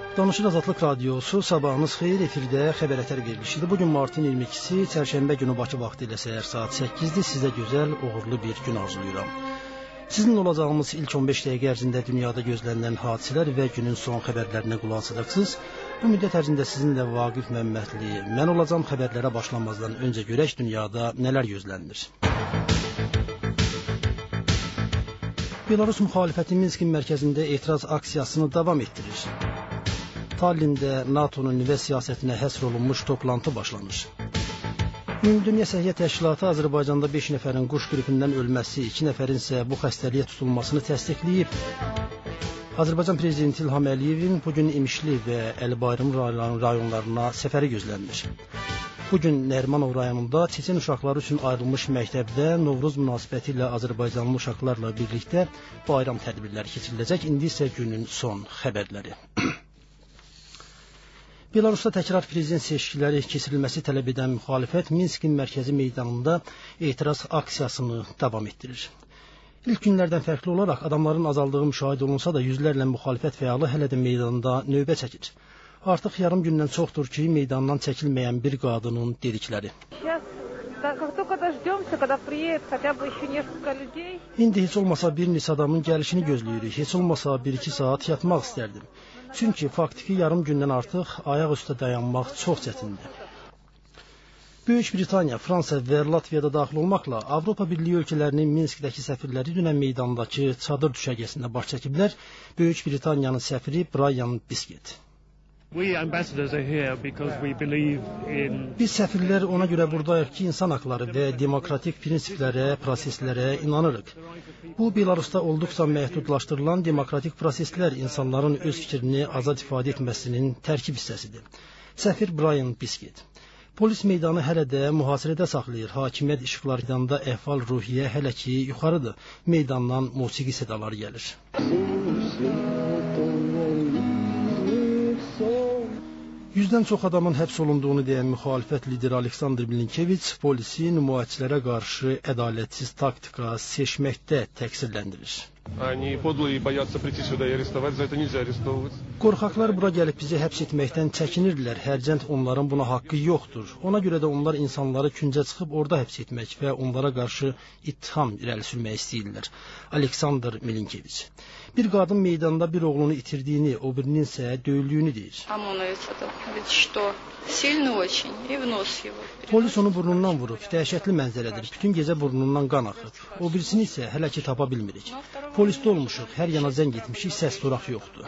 Danışır Azadlıq Radiosu, sabahınız xeyir, efirdə xəbərətər verilişidir. Bugün martın 22-si, çərşənbə günü Bakı vaxtı ilə səhər saat 8-dir. Sizə gözəl, uğurlu bir gün arzuluyuram. Sizinlə olacağımız ilk 15 dəqiqə ərzində dünyada gözlənilən hadisələr və günün son xəbərlərinə qulaq asacaqsınız. Bu müddət ərzində sizinlə Vaqif Məmmədli mən olacağım. Xəbərlərə başlamazdan öncə görək dünyada nələr gözlənilir. Belarus müxalifəti Minskin mərkəzində etiraz aksiyasını davam etdirir. Tallində NATO'nun nüvə siyasətinə həsr olunmuş toplantı başlanır. Ümumdünya Səhiyyə Təşkilatı Azərbaycanda 5 nəfərin quş qripindən ölməsi, 2 nəfərin isə bu xəstəliyə tutulmasını təsdiqləyib. Azərbaycan Prezidenti İlham Əliyevin bugün İmişli və Əlibayrım rayonlarına səfəri gözlənilir. Bugün Nərimanov rayonunda çeçen uşaqları üçün ayrılmış məktəbdə Novruz münasibəti ilə Azərbaycanlı uşaqlarla birlikdə bayram tədbirləri keçiriləcək. İndi isə günün son xəbərləri. Belarusda təkrar prezident seçkiləri keçirilməsi tələb edən müxalifət Minskin mərkəzi meydanında etiraz aksiyasını davam etdirir. İlk günlərdən fərqli olaraq adamların azaldığı müşahidə olunsa da yüzlərlə müxalifət fəalı hələ də meydanda növbə çəkir. Artıq yarım gündən çoxdur ki, meydandan çəkilməyən bir qadının dedikləri. İndi heç olmasa bir neçə adamın gəlişini gözləyirik. Heç olmasa 1-2 saat yatmaq istərdim. Çünki faktiki yarım gündən artıq ayaq üstə dayanmaq çox çətindir. Böyük Britaniya, Fransa və Latviyada daxil olmaqla Avropa Birliyi ölkələrinin Minskdəki səfirləri dünən meydandakı çadır düşərgəsində baş çəkiblər. Böyük Britaniyanın səfiri Brian Biskit. Biz səfirlər ona görə buradayıq ki, insan haqları və demokratik prinsiplərə, proseslərə inanırıq. Bu, Belarusda olduqca məhdudlaşdırılan demokratik proseslər insanların öz fikrini azad ifadə etməsinin tərkib hissəsidir. Səfir Brian Biskit. Polis meydanı hələ də mühasirədə saxlayır. Hakimiyyət işıqlarında əhval-ruhiyyə hələ ki yuxarıdır. Meydandan musiqi sədaları gəlir. Yüzdən çox adamın həbs olunduğunu deyən müxalifət lideri Aleksandr Milinkeviç polisi nümayişçilərə qarşı ədalətsiz taktika seçməkdə təqsirləndirir. Qorxaqlar bura gəlib bizi həbs etməkdən çəkinirlər. Hərcənd onların buna haqqı yoxdur. Ona görə də onlar insanları küncə çıxıb orada həbs etmək və onlara qarşı ittiham irəli sürmək istəyirlər. Aleksandr Milinkeviç. Bir qadın meydanda bir oğlunu itirdiyini, o birinin isə döyüldüyünü deyir. Polis onu burnundan vurub. Dəhşətli mənzərədir. Bütün gecə burnundan qan axıb. O birisini isə hələ ki tapa bilmirik. Polisdə olmuşuq. Hər yana zəng etmişik. Səs soraq yoxdur.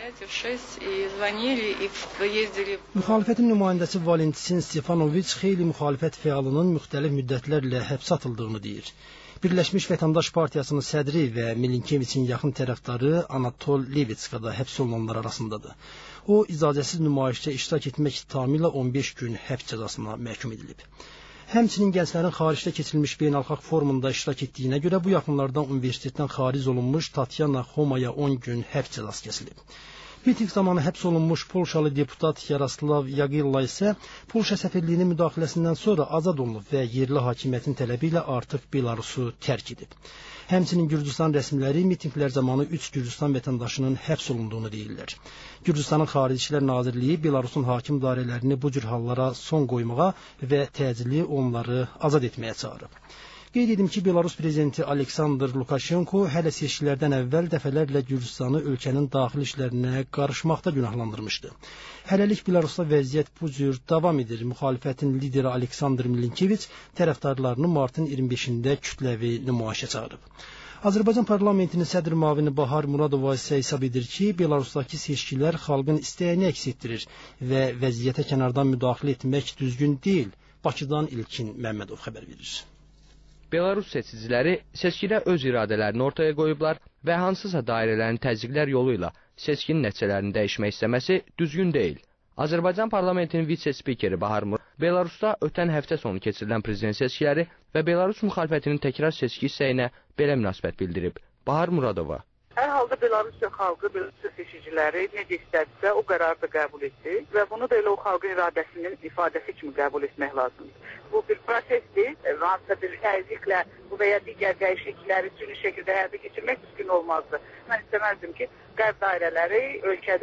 Müxalifətin nümayəndəsi Valentin Stefanoviç xeyli müxalifət fəalının müxtəlif müddətlərlə həbsə atıldığını deyir. Birləşmiş Vətəndaş Partiyasının sədri və Milinkeviçin yaxın tərəfdarı Anatol Levitska da həbs olunanlar arasındadır. O, icazəsiz nümayişdə iştirak etmək ittihamı ilə 15 gün həbs cəzasına məhkum edilib. Həmçinin gənclərin xaricdə keçirilmiş beynəlxalq forumunda iştirak etdiyinə görə bu yaxınlardan universitetdən xaric olunmuş Tatyana Xomaya 10 gün həbs cəzası kəsilib. Miting zamanı həbs olunmuş Polşalı deputat Yaroslav Yagilla isə Polşa səfirliyinin müdaxiləsindən sonra azad olunub və yerli hakimiyyətin tələbi ilə artıq Belarusu tərk edib. Həmçinin Gürcüstan rəsmiləri mitinglər zamanı 3 Gürcüstan vətəndaşının həbs olunduğunu deyirlər. Gürcüstanın Xarici İşlər Nazirliyi Belarusun hakim idarələrini bu cür hallara son qoymağa və təcili onları azad etməyə çağırıb. Qeyd edim ki, Belarus prezidenti Aleksandr Lukashenko hələ seçkilərdən əvvəl dəfələrlə Gürcüstanı ölkənin daxili işlərinə qarışmaqda günahlandırmışdı. Hələlik Belarusda vəziyyət bu cür davam edir. Müxalifətin lideri Aleksandr Milinkeviç tərəfdarlarını martın 25-də kütləvi nümayişə çağırıb. Azərbaycan parlamentinin sədr müavini Bahar Muradova isə hesab edir ki, Belarusdakı seçkilər xalqın istəyini əks etdirir və vəziyyətə kənardan müdaxilə etmək düzgün deyil. Bakıdan İlkin Məmmədov xəbər verir. Belarus seçiciləri seçkidə öz iradələrini ortaya qoyublar və hansısa dairələrin təzyiqlər yolu ilə seçkinin nəticələrini dəyişmək istəməsi düzgün deyil. Azərbaycan parlamentinin vitse-spikeri Bahar Muradova Belarusda ötən həftə sonu keçirilən prezident seçkiləri və Belarus müxalifətinin təkrar seçki istəyinə belə münasibət bildirib. Bahar Muradova. Hər halda Belarus xalqı, Belarus seçiciləri necə istədirsə o qərarı da qəbul etdi və bunu da elə o xalqın iradəsinin ifadəsi kimi qəbul etmək lazımdır. Bu bir prosesdir. Hansısa bir təzyiqlə bu və ya digər dəyişiklikləri süni şəkildə həyata keçirmək düzgün olmazdı. Mən istəməzdim ki, qərb dairələri ölkədə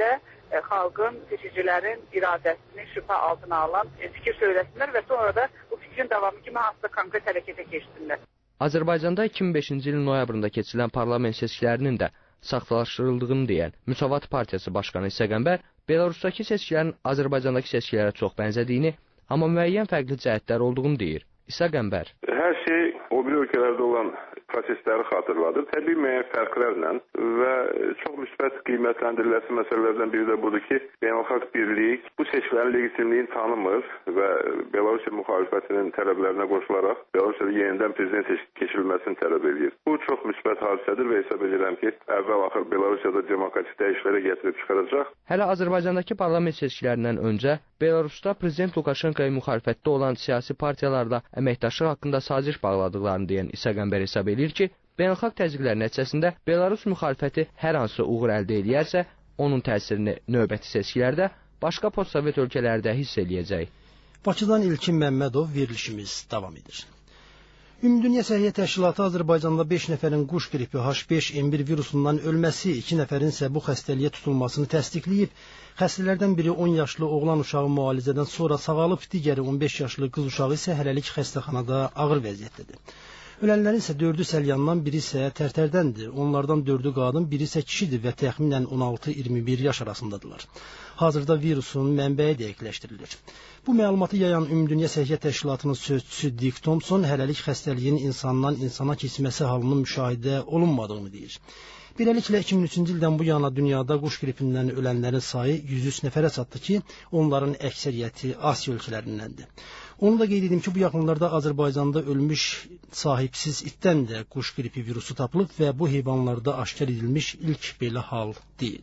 xalqın, seçicilərin iradəsini şübhə altına alan fikir söyləsinlər və sonra da bu fikrin davamı kimi hansısa konkret hərəkətə keçsinlər. Azərbaycanda 2005-ci ilin noyabrında keçirilən parlament seçkilərinin də saxtalaşdırıldığını deyən Müsavat Partiyası Başqanı İsa Qəmbər, Belarusdakı seçkilərin Azərbaycandakı seçkilərə çox bənzədiyini, amma müəyyən fərqli cəhətlər olduğunu deyir. İsa Qəmbər. Hər şey o bir ölkələrdə olan prosesləri xatırladır. Təbii müəyyən fərqlərlə və çox müsbət qiymətləndiriləsi məsələlərdən biri də budur ki, beynəlxalq birlik bu seçkilərin legitimliyini tanımır və Belarusiya müxalifətinin tələblərinə qoşularaq Belarusiyada yenidən prezident keçirilməsini tələb edir. Bu çox müsbət hadisədir və hesab edirəm ki, əvvəl-axır Belarusiyada demokratik dəyişikliklərə gətirib çıxaracaq. Hələ Azərbaycandakı parlament seçkilərindən öncə Belarusda prezident Lukaşenkaya müxalifətdə olan siyasi partiyalarla əməkdaşlıq haqqında saziş bağladıqlarını deyən İsa Qəmbər hesab edir ki, beynəlxalq təzyiqlər nəticəsində Belarus müxalifəti hər hansı uğur əldə edərsə, onun təsirini növbəti seçkilərdə başqa postsovet ölkələrdə hiss eləyəcək. Bakıdan İlkin Məmmədov, verilişimiz davam edir. Ümumdünya Səhiyyə Təşkilatı Azərbaycanda 5 nəfərin quş qripi H5N1 virusundan ölməsi, 2 nəfərin isə bu xəstəliyə tutulmasını təsdiqləyib. Xəstələrdən biri 10 yaşlı oğlan uşağı müalicədən sonra sağalıb, digəri 15 yaşlı qız uşağı isə hələlik xəstəxanada ağır vəziyyətdədir. Ölənlərin isə 4-ü Səlyandan, biri isə Tərtərdəndir. Onlardan 4-ü qadın, biri isə kişidir və təxminən 16-21 yaş arasındadırlar. Hazırda virusun mənbəyi dəqiqləşdirilir. Bu məlumatı yayan Ümumdünya Səhiyyə Təşkilatının sözçüsü Dick Thompson hələlik xəstəliyin insandan insana keçməsi halının müşahidə olunmadığını deyir. Beləliklə 2003-cü ildən bu yana dünyada quş qripindən ölənlərin sayı 103 nəfərə çatdı ki, onların əksəriyyəti Asiya ölkələrindəndir. Onu da qeyd edim ki, bu yaxınlarda Azərbaycanda ölmüş sahibsiz itdən də quş qripi virusu tapılıb və bu heyvanlarda aşkar edilmiş ilk belə hal deyil.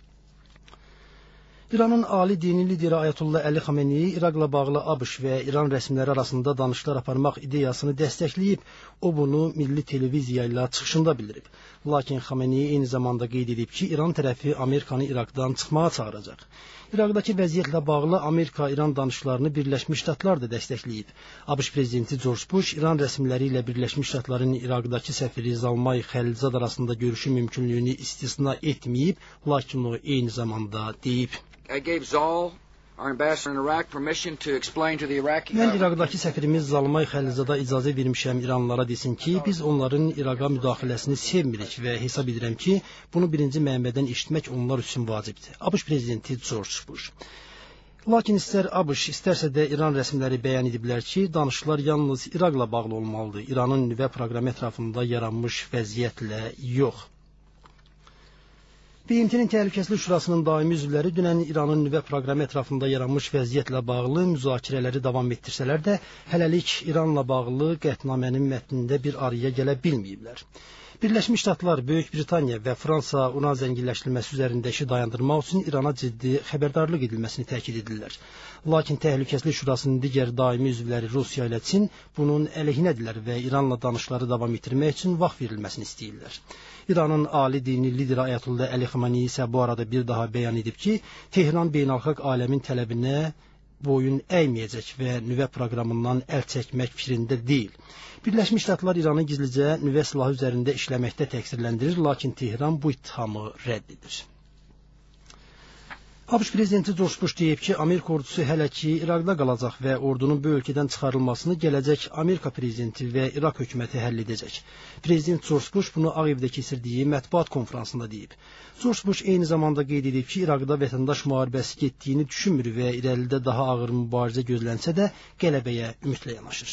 İranın ali dini lideri Ayətullah Əli Xameneyi İraqla bağlı ABŞ və İran rəsmiləri arasında danışıqlar aparmaq ideyasını dəstəkləyib, o bunu milli televiziya ilə çıxışında bildirib. Lakin Xameneyi eyni zamanda qeyd edib ki, İran tərəfi Amerikanı İraqdan çıxmağa çağıracaq. İraqdakı vəziyyətlə bağlı Amerika-İran danışıqlarını Birləşmiş Ştatlar da dəstəkləyib. ABŞ prezidenti George Bush İran rəsmiləri ilə Birləşmiş Ştatların İraqdakı səfiri Zalmay Xəlilzad arasında görüşü mümkünlüyünü istisna etməyib, lakin o eyni zamanda deyib. Mən İraqdakı səfirimiz Zalmay Xəlilzada icazə vermişəm İranlılara desin ki, biz onların İraqa müdaxiləsini sevmirik və hesab edirəm ki, bunu birinci mənbədən eşitmək onlar üçün vacibdir. ABŞ prezidenti George Bush. Lakin istər ABŞ, istərsə də İran rəsmiləri bəyan ediblər ki, danışıqlar yalnız İraqla bağlı olmalıdır, İranın nüvə proqramı ətrafında yaranmış vəziyyətlə yox. BMT-nin Təhlükəsizlik Şurasının daimi üzvləri dünən İranın nüvə proqramı ətrafında yaranmış vəziyyətlə bağlı müzakirələri davam etdirsələr də, hələlik İranla bağlı qətnamənin mətnində bir araya gələ bilməyiblər. Birləşmiş Ştatlar, Böyük Britaniya və Fransa uran zənginləşdirilməsi üzərində işi dayandırmaq üçün İrana ciddi xəbərdarlıq edilməsini təkid edirlər. Lakin Təhlükəsizlik Şurasının digər daimi üzvləri Rusiya ilə Çin bunun əleyhinədirlər və İranla danışıqları davam etdirmək üçün vaxt verilməsini istəyirlər. İranın ali dini lideri Ayətullah Əli Xameneyi isə bu arada bir daha bəyan edib ki, Tehran beynəlxalq aləmin tələbinə boyun əyməyəcək və nüvə proqramından əl çəkmək fikrində deyil. Birləşmiş Ştatlar İranı gizlicə nüvə silahı üzərində işləməkdə təqsirləndirir, lakin Tehran bu ittihamı rədd edir. ABŞ prezidenti George Bush deyib ki, Amerika ordusu hələ ki İraqda qalacaq və ordunun bu ölkədən çıxarılmasını gələcək Amerika prezidenti və İraq hökuməti həll edəcək. Prezident George Bush bunu Ağ Evdə keçirdiyi mətbuat konfransında deyib. George Bush eyni zamanda qeyd edib ki, İraqda vətəndaş müharibəsi getdiyini düşünmür və irəlidə daha ağır mübarizə gözlənsə də qələbəyə ümidlə yanaşır.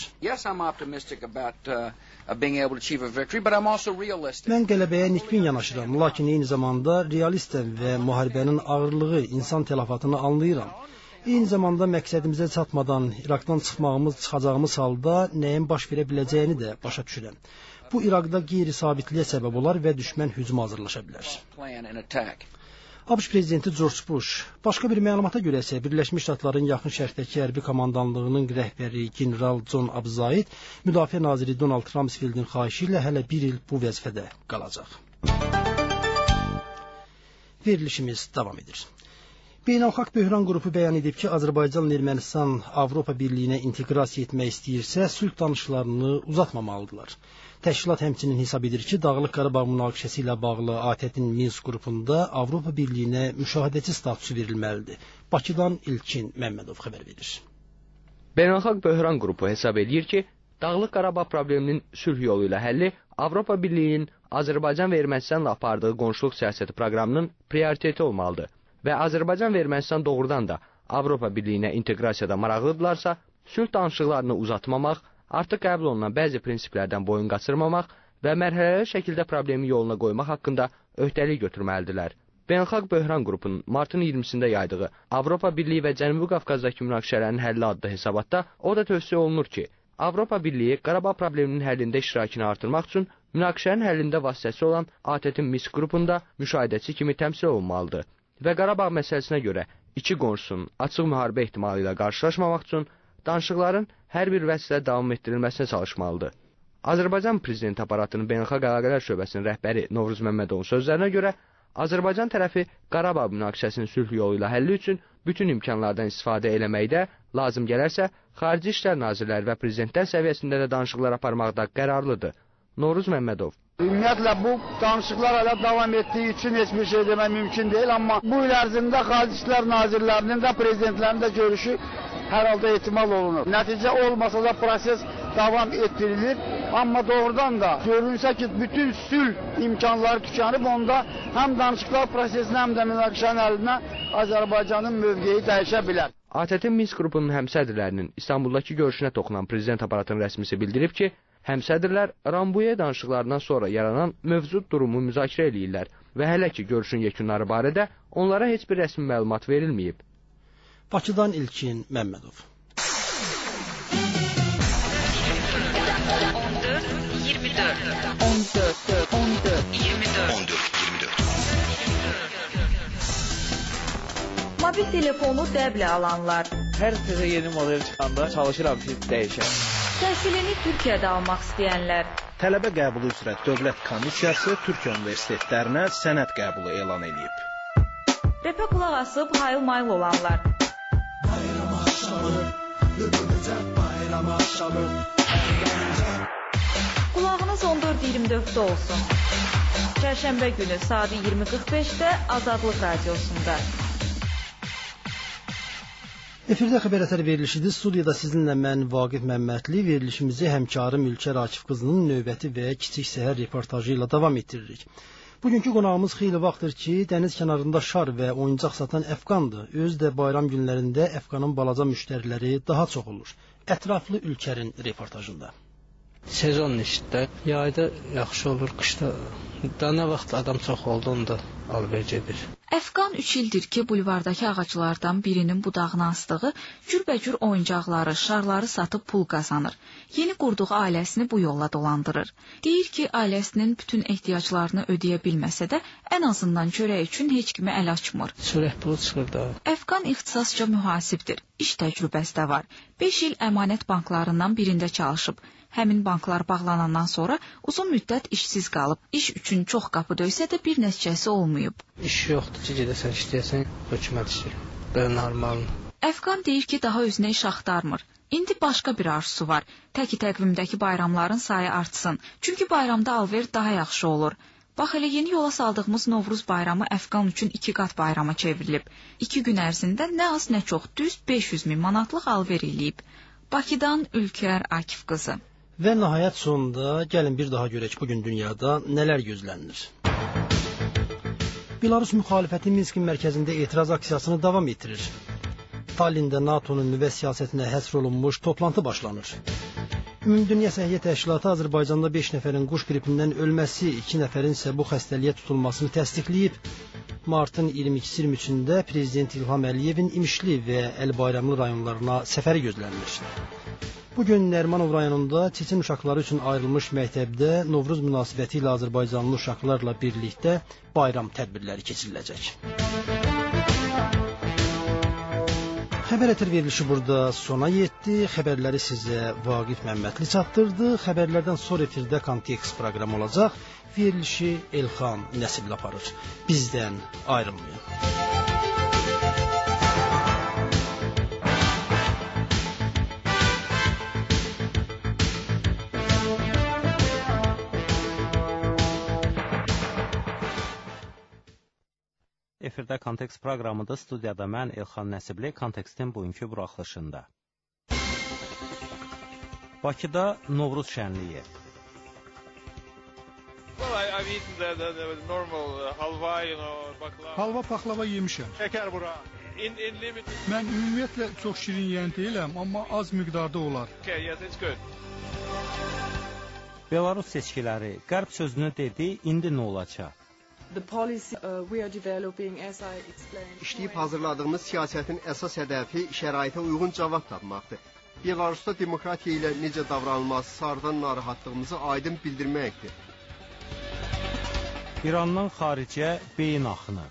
Mən qələbəyə nikbin yanaşıram, lakin eyni zamanda realistəm və müharibənin ağırlığı, insan tələfatını anlayıram. Eyni zamanda məqsədimizə çatmadan İraqdan çıxacağımız halda nəyin baş verə biləcəyini də başa düşürəm. Bu İraqda qeyri-sabitliyə səbəb olar və düşmən hücuma hazırlaşa bilər. ABŞ prezidenti George Bush başqa bir məlumata görə isə Birləşmiş Ştatların yaxın şərqdəki hərbi komandanlığının rəhbəri general John Abzaid Müdafiə naziri Donald Rumsfeldin xahişi ilə hələ bir il bu vəzifədə qalacaq. Verilişimiz davam edir. Beynəlxalq Böhran qrupu bəyan edib ki, Azərbaycan Ermənistan Avropa Birliyinə inteqrasiya etmək istəyirsə, sülh danışıqlarını uzatmamalıdırlar. Təşkilat həmçinin hesab edir ki, Dağlıq Qarabağ münaqişəsi ilə bağlı ATƏT-in Minsk qrupunda Avropa Birliyinə müşahidəçi statusu verilməlidir. Bakıdan İlkin Məmmədov xəbər verir. Beynəlxalq Böhran qrupu hesab edir ki, Dağlıq Qarabağ probleminin sülh yolu ilə həlli Avropa Birliyinin Azərbaycan və Ermənistanla apardığı qonşuluq siyasəti proqramının prioriteti olmalıdır və Azərbaycan və Ermənistan doğrudan da Avropa Birliyinə inteqrasiyada maraqlıdırlarsa, sülh danışıqlarını uzatmamaq, artıq qəbul olunan bəzi prinsiplərdən boyun qaçırmamaq və mərhələli şəkildə problemi yoluna qoymaq haqqında öhdəlik götürməlidirlər. Beynəlxalq Böhran qrupunun martın 20-sində yaydığı Avropa Birliyi və Cənubi Qafqazdakı münaqişələrin həlli adlı hesabatda o da tövsiyə olunur ki, Avropa Birliyi Qarabağ probleminin həllində iştirakını artırmaq üçün münaqişənin həllində vasitəçi olan ATƏT-in Minsk qrupunda müşahidəçi kimi təmsil olunmalıdır və Qarabağ məsələsinə görə iki qonşusunun açıq müharibə ehtimalı ilə qarşılaşmamaq üçün danışıqların hər bir vəsitlə davam etdirilməsinə çalışmalıdır. Azərbaycan Prezidenti aparatının Beynəlxalq Əlaqələr şöbəsinin rəhbəri Novruz Məmmədovun sözlərinə görə, Azərbaycan tərəfi Qarabağ münaqişəsinin sülh yolu ilə həlli üçün bütün imkanlardan istifadə eləməkdə, lazım gələrsə, Xarici İşlər Nazirləri və Prezidentlər səviyyəsində də danışıqlar aparmaqda qərarlıdır. Novruz Məmmədov. Ümumiyyətlə, bu danışıqlar hələ davam etdiyi üçün heç bir şey demək mümkün deyil, amma bu il ərzində Xarici İşlər Nazirlərinin də, Prezidentlərin də görüşü hər halda ehtimal olunur. Nəticə olmasa da proses davam etdirilir, amma doğrudan da görünsə ki, bütün sülh imkanları tükənib, onda həm danışıqlar prosesinə, həm də münaqişənin həllinə Azərbaycanın mövqeyi dəyişə bilər. ATƏT-in Minsk qrupunun həmsədrlərinin İstanbuldakı görüşünə toxunan prezident aparatının rəsmisi bildirib ki, həmsədrlər Rambuye danışıqlarından sonra yaranan mövcud durumu müzakirə eləyirlər və hələ ki görüşün yekunları barədə onlara heç bir rəsmi məlumat verilməyib. Bakıdan İlkin Məmmədov. 14-24 Mobil telefonu dəblə alanlar. Hər təzə yeni model çıxanda çalışıram ki, dəyişəm. Təhsilini Türkiyədə almaq istəyənlər. Tələbə qəbulu üzrə Dövlət Komissiyası Türkiyə universitetlərinə sənəd qəbulu elan edib. Repə qulaq asıb hayıl-mayıl olanlar. Qulağınız 14-24'də olsun. Çərşənbə günü saat 20:45-də Azadlıq Radiosunda. Efirdə xəbər əsəri verilişidir. Studiyada sizinlə mən Vaqif Məmmədli verilişimizi həmkarım Ülkər Akif qızının növbəti və kiçik səhər reportajı ilə davam etdiririk. Bugünkü qonağımız xeyli vaxtdır ki, dəniz kənarında şar və oyuncaq satan Əfqandır. Özü də bayram günlərində Əfqanın balaca müştəriləri daha çox olur. Ətraflı Ülkərin reportajında. Sezon işdə, yayda yaxşı olur, qışda da nə vaxt adam çox olduğunda alverc edir. Əfqan 3 ildir ki, bulvardakı ağaclardan birinin budağına asdığı cürbəcür oyuncaqları, şarları satıb pul qazanır. Yeni qurduğu ailəsini bu yolla dolandırır. Deyir ki, ailəsinin bütün ehtiyaclarını ödəyə bilməsə də, ən azından çörək üçün heç kimi əl açmır. Çörək pulu çıxır da. Əfqan ixtisasca mühasibdir. İş təcrübəsi də var. 5 il əmanət banklarından birində çalışıb. Həmin banklar bağlanandan sonra uzun müddət işsiz qalıb. İş üçün çox qapı döysə də bir nəticəsi olmayıb. İş yoxdur ki, gedəsən işləyəsən, hökumət işi. Belə normaldır. Əfqan deyir ki, daha özünə iş axtarmır. İndi başqa bir arzusu var. Təki təqvimdəki bayramların sayı artsın. Çünki bayramda alver daha yaxşı olur. Bax, elə yeni yola saldığımız Novruz bayramı Əfqan üçün 2 qat bayrama çevrilib. 2 gün ərzində nə az nə çox düz 500 min manatlıq alver eləyib. Bakıdan Ülkər Akif qızı. Və nəhayət sonunda gəlin bir daha görək bugün dünyada nələr gözlənilir. Belarus müxalifəti Minskin mərkəzində etiraz aksiyasını davam etdirir. Tallində NATO'nun nüvə siyasətinə həsr olunmuş toplantı başlanır. Ümumdünya Səhiyyə Təşkilatı Azərbaycanda 5 nəfərin quş qripindən ölməsi, 2 nəfərin isə bu xəstəliyə tutulmasını təsdiqləyib. Martın 22-23-də Prezident İlham Əliyevin İmişli və Əli-Bayramlı rayonlarına səfəri gözlənilir. Bugün Nərimanov rayonunda çeçen uşaqları üçün ayrılmış məktəbdə Novruz münasibəti ilə Azərbaycanlı uşaqlarla birlikdə bayram tədbirləri keçiriləcək. Xəbər ətir verilişi burada sona yetdi. Xəbərləri sizə Vaqif Məmmədli çatdırdı. Xəbərlərdən sonra efirdə Kontekst proqramı olacaq. Verilişi Elxan Nəsibli aparır. Bizdən ayrılmayın. efirdə Kontekst proqramıdır. Studiyada mən Elxan Nəsibli, Kontekstin bugünkü buraxılışında. Bakıda Novruz şənliyi. I've eaten the normal halva, baklava. Halva, paxlava yemişəm. Şəkər bura. In limited. Mən ümumiyyətlə çox şirin yeyən deyiləm, amma az miqdarda olar. Okay, yes, it's good. Belarus seçkiləri, qərb sözünü dedi, indi nə olacaq? İşləyib hazırladığımız siyasətin əsas hədəfi şəraitə uyğun cavab tapmaqdır. Belarusda demokratiya ilə necə davranılması sarıdan narahatlığımızı aydın bildirməkdir. İrandan xaricə beyin axını.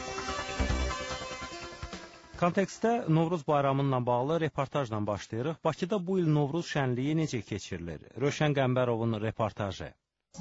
Kontekstdə Novruz bayramıyla bağlı reportajla başlayırıq. Bakıda bu il Novruz şənliyi necə keçirilir? Rövşən Qəmbərovun reportajı.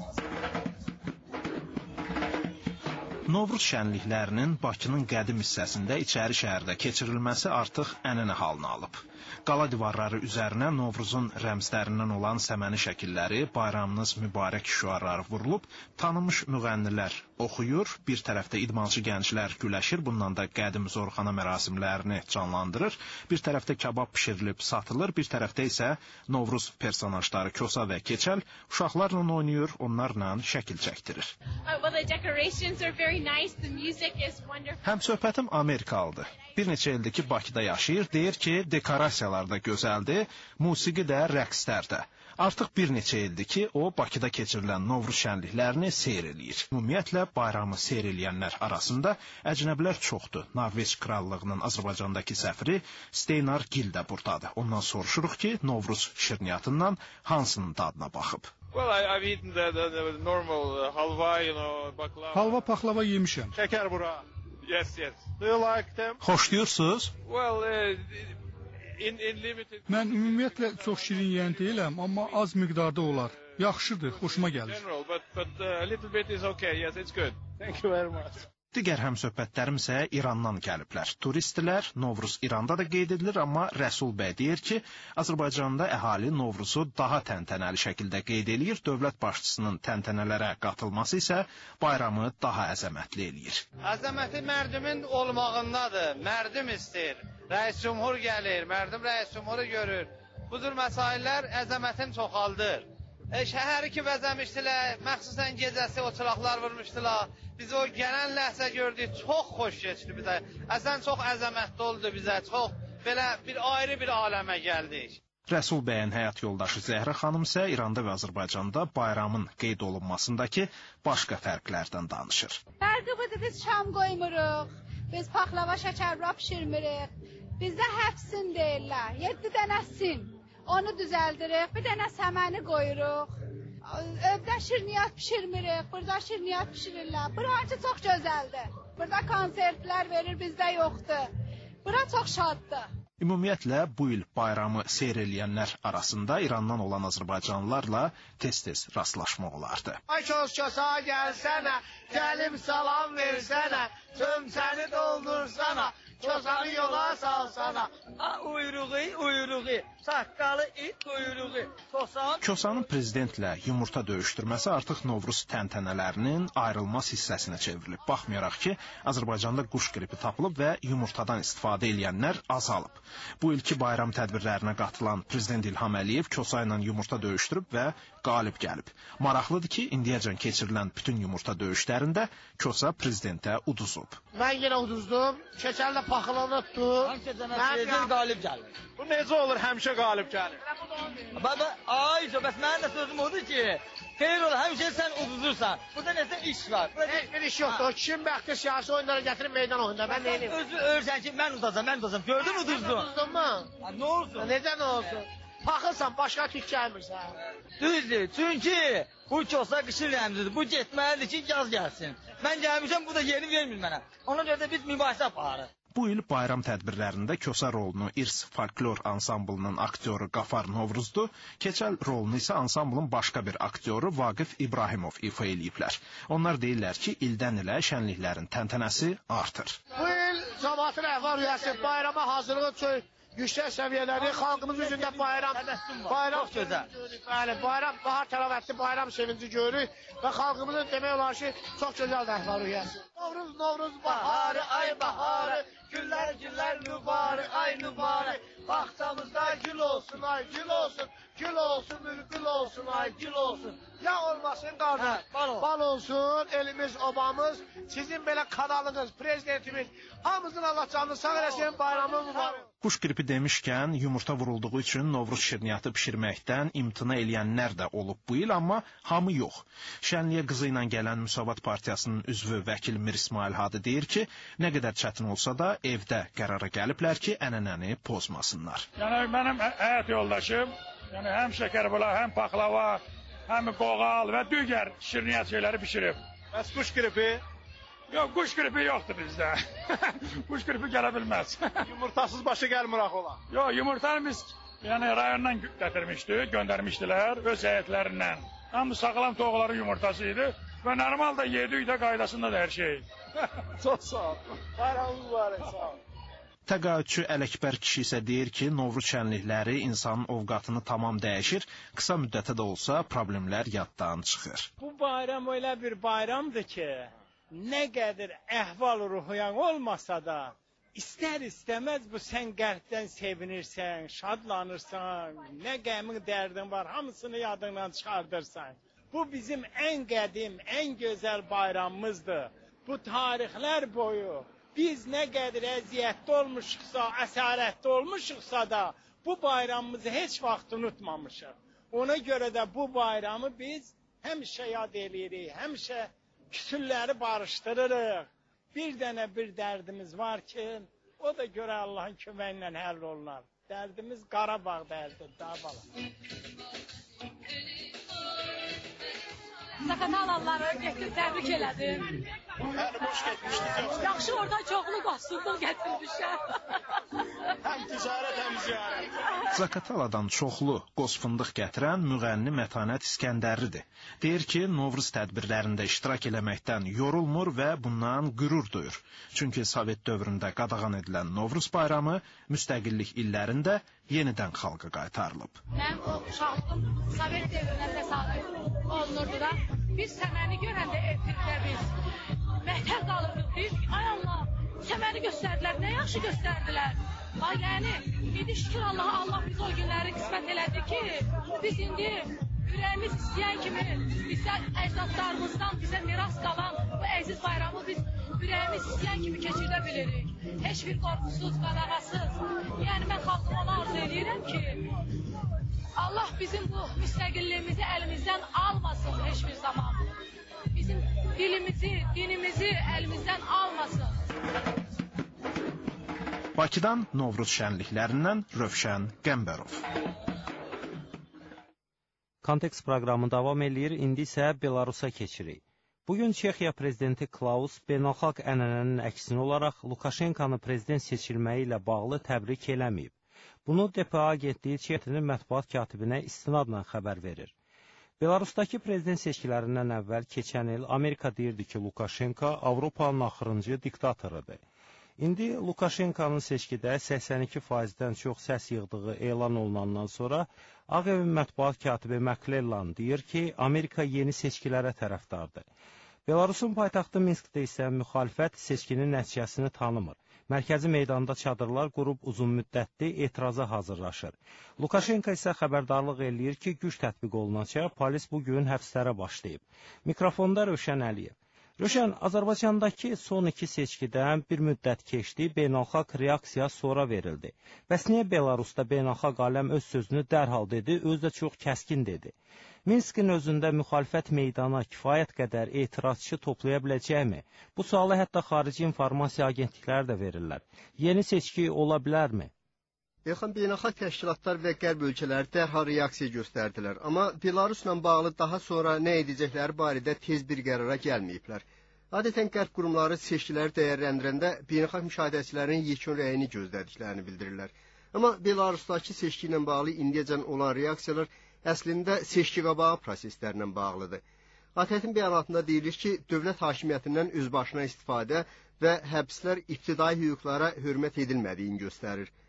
Novruz şənliklərinin Bakının qədim hissəsində içəri şəhərdə keçirilməsi artıq ənənə halını alıb. Qala divarları üzərinə Novruzun rəmzlərindən olan səməni şəkilləri, bayramınız mübarək şüarları vurulub, tanınmış müğənnilər oxuyur, bir tərəfdə idmançı gənclər güləşir, bundan da qədim zorxana mərasimlərini canlandırır, bir tərəfdə kabab pişirilib satılır, bir tərəfdə isə Novruz personajları Kosa və Keçəl uşaqlarla oynayır, onlarla şəkil çəkdirir. Həmsöhbətim Amerikalıdır. Bir neçə ildir ki, Bakıda yaşayır, deyir ki, dekorasiyalar da gözəldir, musiqi də, rəqslər də. Artıq bir neçə ildir ki, o Bakıda keçirilən Novruz şənliklərini seyr eləyir. Ümumiyyətlə, bayramı seyr eləyənlər arasında əcnəbilər çoxdur. Norveç Krallığının Azərbaycandakı səfiri Steinar Gil də buradadır. Ondan soruşuruq ki, Novruz şirniyyatından hansının dadına baxıb. I've eaten the normal halva, baklava. Halva, paxlava yemişəm. Şəkər bura. Yes. Do you like them? Xoşlayırsınız? In limited. Mən ümumiyyətlə çox şirin yeyən deyiləm, amma az miqdarda olar. Yaxşıdır, xoşuma gəlir. General, but a little bit is okay. Yes, it's good. Thank you very much. Digər həmsöhbətlərim isə İrandan gəliblər. Turistlər, Novruz İranda da qeyd edilir, amma Rəsul bəy deyir ki, Azərbaycanda əhali Novruzu daha təntənəli şəkildə qeyd edir, dövlət başçısının təntənələrə qatılması isə bayramı daha əzəmətli eləyir. Əzəməti mərdimin olmağındadır, mərdim istəyir. Rəis Cümhur gəlir, mərdim Rəis Cümhuru görür. Bu cür məsaillər əzəmətin çoxaldır. Şəhəri ki bəzəmişdilər, məxsusən gecəsi o çıraqlar vurmuşdular. Biz o gələn ləhsə gördük, çox xoş keçdi bizə. Əslən çox əzəmətli oldu bizə, çox belə bir ayrı bir aləmə gəldik. Rəsul bəyin həyat yoldaşı Zəhrə xanım isə İranda və Azərbaycanda bayramın qeyd olunmasındakı başqa fərqlərdən danışır. Fərqi budur, biz şam qoymuruq, biz paxlava şəkərrab pişirmirik, bizdə həfsin deyirlər, 7 dənə sin. Onu düzəldirik, bir dənə səməni qoyuruq. Evdə şirniyyat pişirmirik, burada şirniyyat pişirirlər. Burası çox gözəldir. Burada konsertlər verir, bizdə yoxdur. Bura çox şaddır. Ümumiyyətlə, bu il bayramı seyr eləyənlər arasında İrandan olan azərbaycanlılarla tez-tez rastlaşmaq olardı. Ay Kosa gəlsənə, gəlim salam versənə, tömsəni doldursana, Kosanı yola salsana. Uyruğu, saqqalı it uyruğu. Kosanın prezidentlə yumurta döyüşdürməsi artıq Novruz təntənələrinin ayrılmaz hissəsinə çevrilib. Baxmayaraq ki, Azərbaycanda quş qripi tapılıb və yumurtadan istifadə edənlər azalıb. Bu ilki bayram tədbirlərinə qatılan Prezident İlham Əliyev Kosa ilə yumurta döyüşdürüb və qalib gəlib. Maraqlıdır ki, indiyəcən keçirilən bütün yumurta döyüşlərində Kosa prezidentə uduzub. Mən yenə uduzdum, keçərlə paxılanı tutdu. Prezident qalib gəlir. Bu necə olur, həmişə qalib gəlir? Ayşə, bəs mənim də sözüm odur ki, xeyr ola, həmişə sən uduzursan. Burada nəsə iş var. Heç bir iş yoxdur. O kişinin bəxti siyasi oyunlara gətirib meydan oyunda. Mən neyim? Özü ölsən ki, mən udacam. Gördün uduzdun. Uduzdun mu? Nə olsun? Necə nə olsun? Paxılsan, başqa tük gəlmirsən. Düzdür, çünki bu Kosa qışın rəmzidir. Bu getməlidir ki, yaz gəlsin. Mən gəlmişəm, bu da yeri vermir mənə. Ona görə də biz mübahisə aparırıq. Bu il bayram tədbirlərində Kosa rolunu İrs folklor ansamblının aktyoru Qafar Novruzdu, Keçəl rolunu isə ansamblın başqa bir aktyoru Vaqif İbrahimov ifa eləyiblər. Onlar deyirlər ki, ildən ilə şənliklərin təntənəsi artır. Bu il cəmaatın əhval-ruhiyyəsi bayrama hazırlığı yüksək səviyyələri, xalqımız üzündə bayram gözəl. Bəli, bahar təravətli bayram sevinci görürük və xalqımızın demək olar ki, çox gözəl əhval-ruhiyyəsi. Novruz baharı, ay baharı, günlər mübarək, ay mübarək. Baxtamızda gül olsun, ay gül olsun, gül olsun, mülkül olsun, ay gül olsun. Ya olmasın qardaş, bal olsun, elimiz, obamız, sizin belə kanalınız, prezidentimiz, hamımızın Allah canını sağ eləsin, bayramı mübarək. Quş qripi demişkən, yumurta vurulduğu üçün Novruz şirniyyatı bişirməkdən imtina eləyənlər də olub bu il, amma hamı yox. Şənliyə qızı ilə gələn Müsavat Partiyasının üzvü vəkil Mir İsmail Hadi deyir ki, nə qədər çətin olsa da evdə qərara gəliblər ki, ənənəni pozmasınlar. Yəni mənim həyat yoldaşım, yəni həm şəkərbula, həm paxlava, həm qoğal və digər şirniyyat şeyləri bişirib. Bəs quş qripi? Yox, quş qripi yoxdur bizdə. Quş qripi gələ bilməz. Yumurtasız başı gəlmir axı ola. Yox, yumurtanı biz yəni rayondan gətirmişdik, göndərmişdilər öz heyətlərindən. Hamı sağlam toğuların yumurtası idi və normal da yedik də qaydasında da hər şey. Çox sağ ol. Bayramınız mübarək, sağ ol. Təqaüdçü Ələkbər kişi isə deyir ki, Novruz şənlikləri insanın ovqatını tamam dəyişir, qısa müddətə də olsa problemlər yaddan çıxır. Bu bayram elə bir bayramdır ki, nə qədər əhval-ruhiyyan olmasa da, istər-istəməz bu sən qəlbdən sevinirsən, şadlanırsan, nə qəmin dərdin var, hamısını yadından çıxardırsan. Bu bizim ən qədim, ən gözəl bayramımızdır. Bu tarixlər boyu biz nə qədər əziyyətli olmuşuqsa, əsarətli olmuşuqsa da, bu bayramımızı heç vaxt unutmamışıq. Ona görə də bu bayramı biz həmişə yad eləyirik, həmişə küsülləri barışdırırıq. Bir dənə bir dərdimiz var ki, o da görə Allahın köməyi ilə həll olunar. Dərdimiz Qarabağ dərdidir, daha bala. Zaqatalanları getdim, təbrik elədim. Boş getmişdik. Yaxşı, oradan çoxlu qoşulduq gətirmişəm. Həm ticarət, həm ziyarət. Zaqataladan çoxlu qoz fındıq gətirən müğənni Mətanət İskəndərlidir. Deyir ki, Novruz tədbirlərində iştirak eləməkdən yorulmur və bundan qürur duyur. Çünki Sovet dövründə qadağan edilən Novruz bayramı müstəqillik illərində yenidən xalqa qaytarılıb. Mənim o uşaqlığım Sovet dövründə təsadüf olunurdu da, biz səməni görəndə efirdə biz məhtəl qalırdıq, biz, ay Allah, səməni göstərdilər, nə yaxşı göstərdilər. Yəni, indi şükür Allaha, Allah biz o günləri qismət elədi ki, biz indi ürəyimiz istəyən kimi, bizə əcdadlarımızdan bizə miras qalan bu əziz bayramı biz ürəyimiz istəyən kimi keçirdə bilirik. Heç bir qorxusuz, qadağasız. Yəni, mən xalqıma ona arzu edirəm ki, Allah bizim bu müstəqilliyimizi əlimizdən almasın heç bir zaman. Bizim dilimizi, dinimizi əlimizdən almasın. Bakıdan Novruz şənliklərindən Rövşən Qəmbərov. Kontekst proqramı davam eləyir, indi isə Belarusa keçirik. Bugün Çexiya prezidenti Klaus beynəlxalq ənənənin əksini olaraq Lukashenkanı prezident seçilməyi ilə bağlı təbrik eləməyib. Bunu DPA agentliyi Çexiya'nın mətbuat katibinə istinadla xəbər verir. Belarusdakı prezident seçkilərindən əvvəl keçən il Amerika deyirdi ki, Lukashenko Avropanın axırıncı diktatorudur. İndi Lukashenkanın seçkidə 82%-dən çox səs yığdığı elan olunandan sonra Ağ Evin mətbuat katibi McClellan deyir ki, Amerika yeni seçkilərə tərəfdardır. Belarusun paytaxtı Minskdə isə müxalifət seçkinin nəticəsini tanımır. Mərkəzi meydanda çadırlar qurub uzunmüddətli etiraza hazırlaşır. Lukashenko isə xəbərdarlıq eləyir ki, güc tətbiq olunacaq, polis bugün həbslərə başlayıb. Mikrofonda Rövşən Əliyev. Rövşən, Azərbaycandakı son iki seçkidən bir müddət keçdi, beynəlxalq reaksiya sonra verildi. Bəs niyə Belarusda beynəlxalq aləm öz sözünü dərhal dedi, özü də çox kəskin dedi? Minskin özündə müxalifət meydana kifayət qədər etirazçı toplaya biləcəkmi? Bu sualı hətta xarici informasiya agentlikləri də verirlər. Yeni seçki ola bilərmi? Beynəlxalq təşkilatlar və qərb ölkələri dərhal reaksiya göstərdilər, amma Belarusla bağlı daha sonra nə edəcəkləri barədə tez bir qərara gəlməyiblər. Adətən qərb qurumları seçkiləri dəyərləndirəndə beynəlxalq müşahidəçilərin yekun rəyini gözlədiklərini bildirirlər. Amma Belarusdakı seçki ilə bağlı indiyəcən olan reaksiyalar əslində seçki və bağ proseslərlə bağlıdır. ATƏT-in bəyanatında deyilir ki, dövlət hakimiyyətindən özbaşına istifadə və həbslər ibtidai hüquqlara hörmət edilmədiyini göstərir.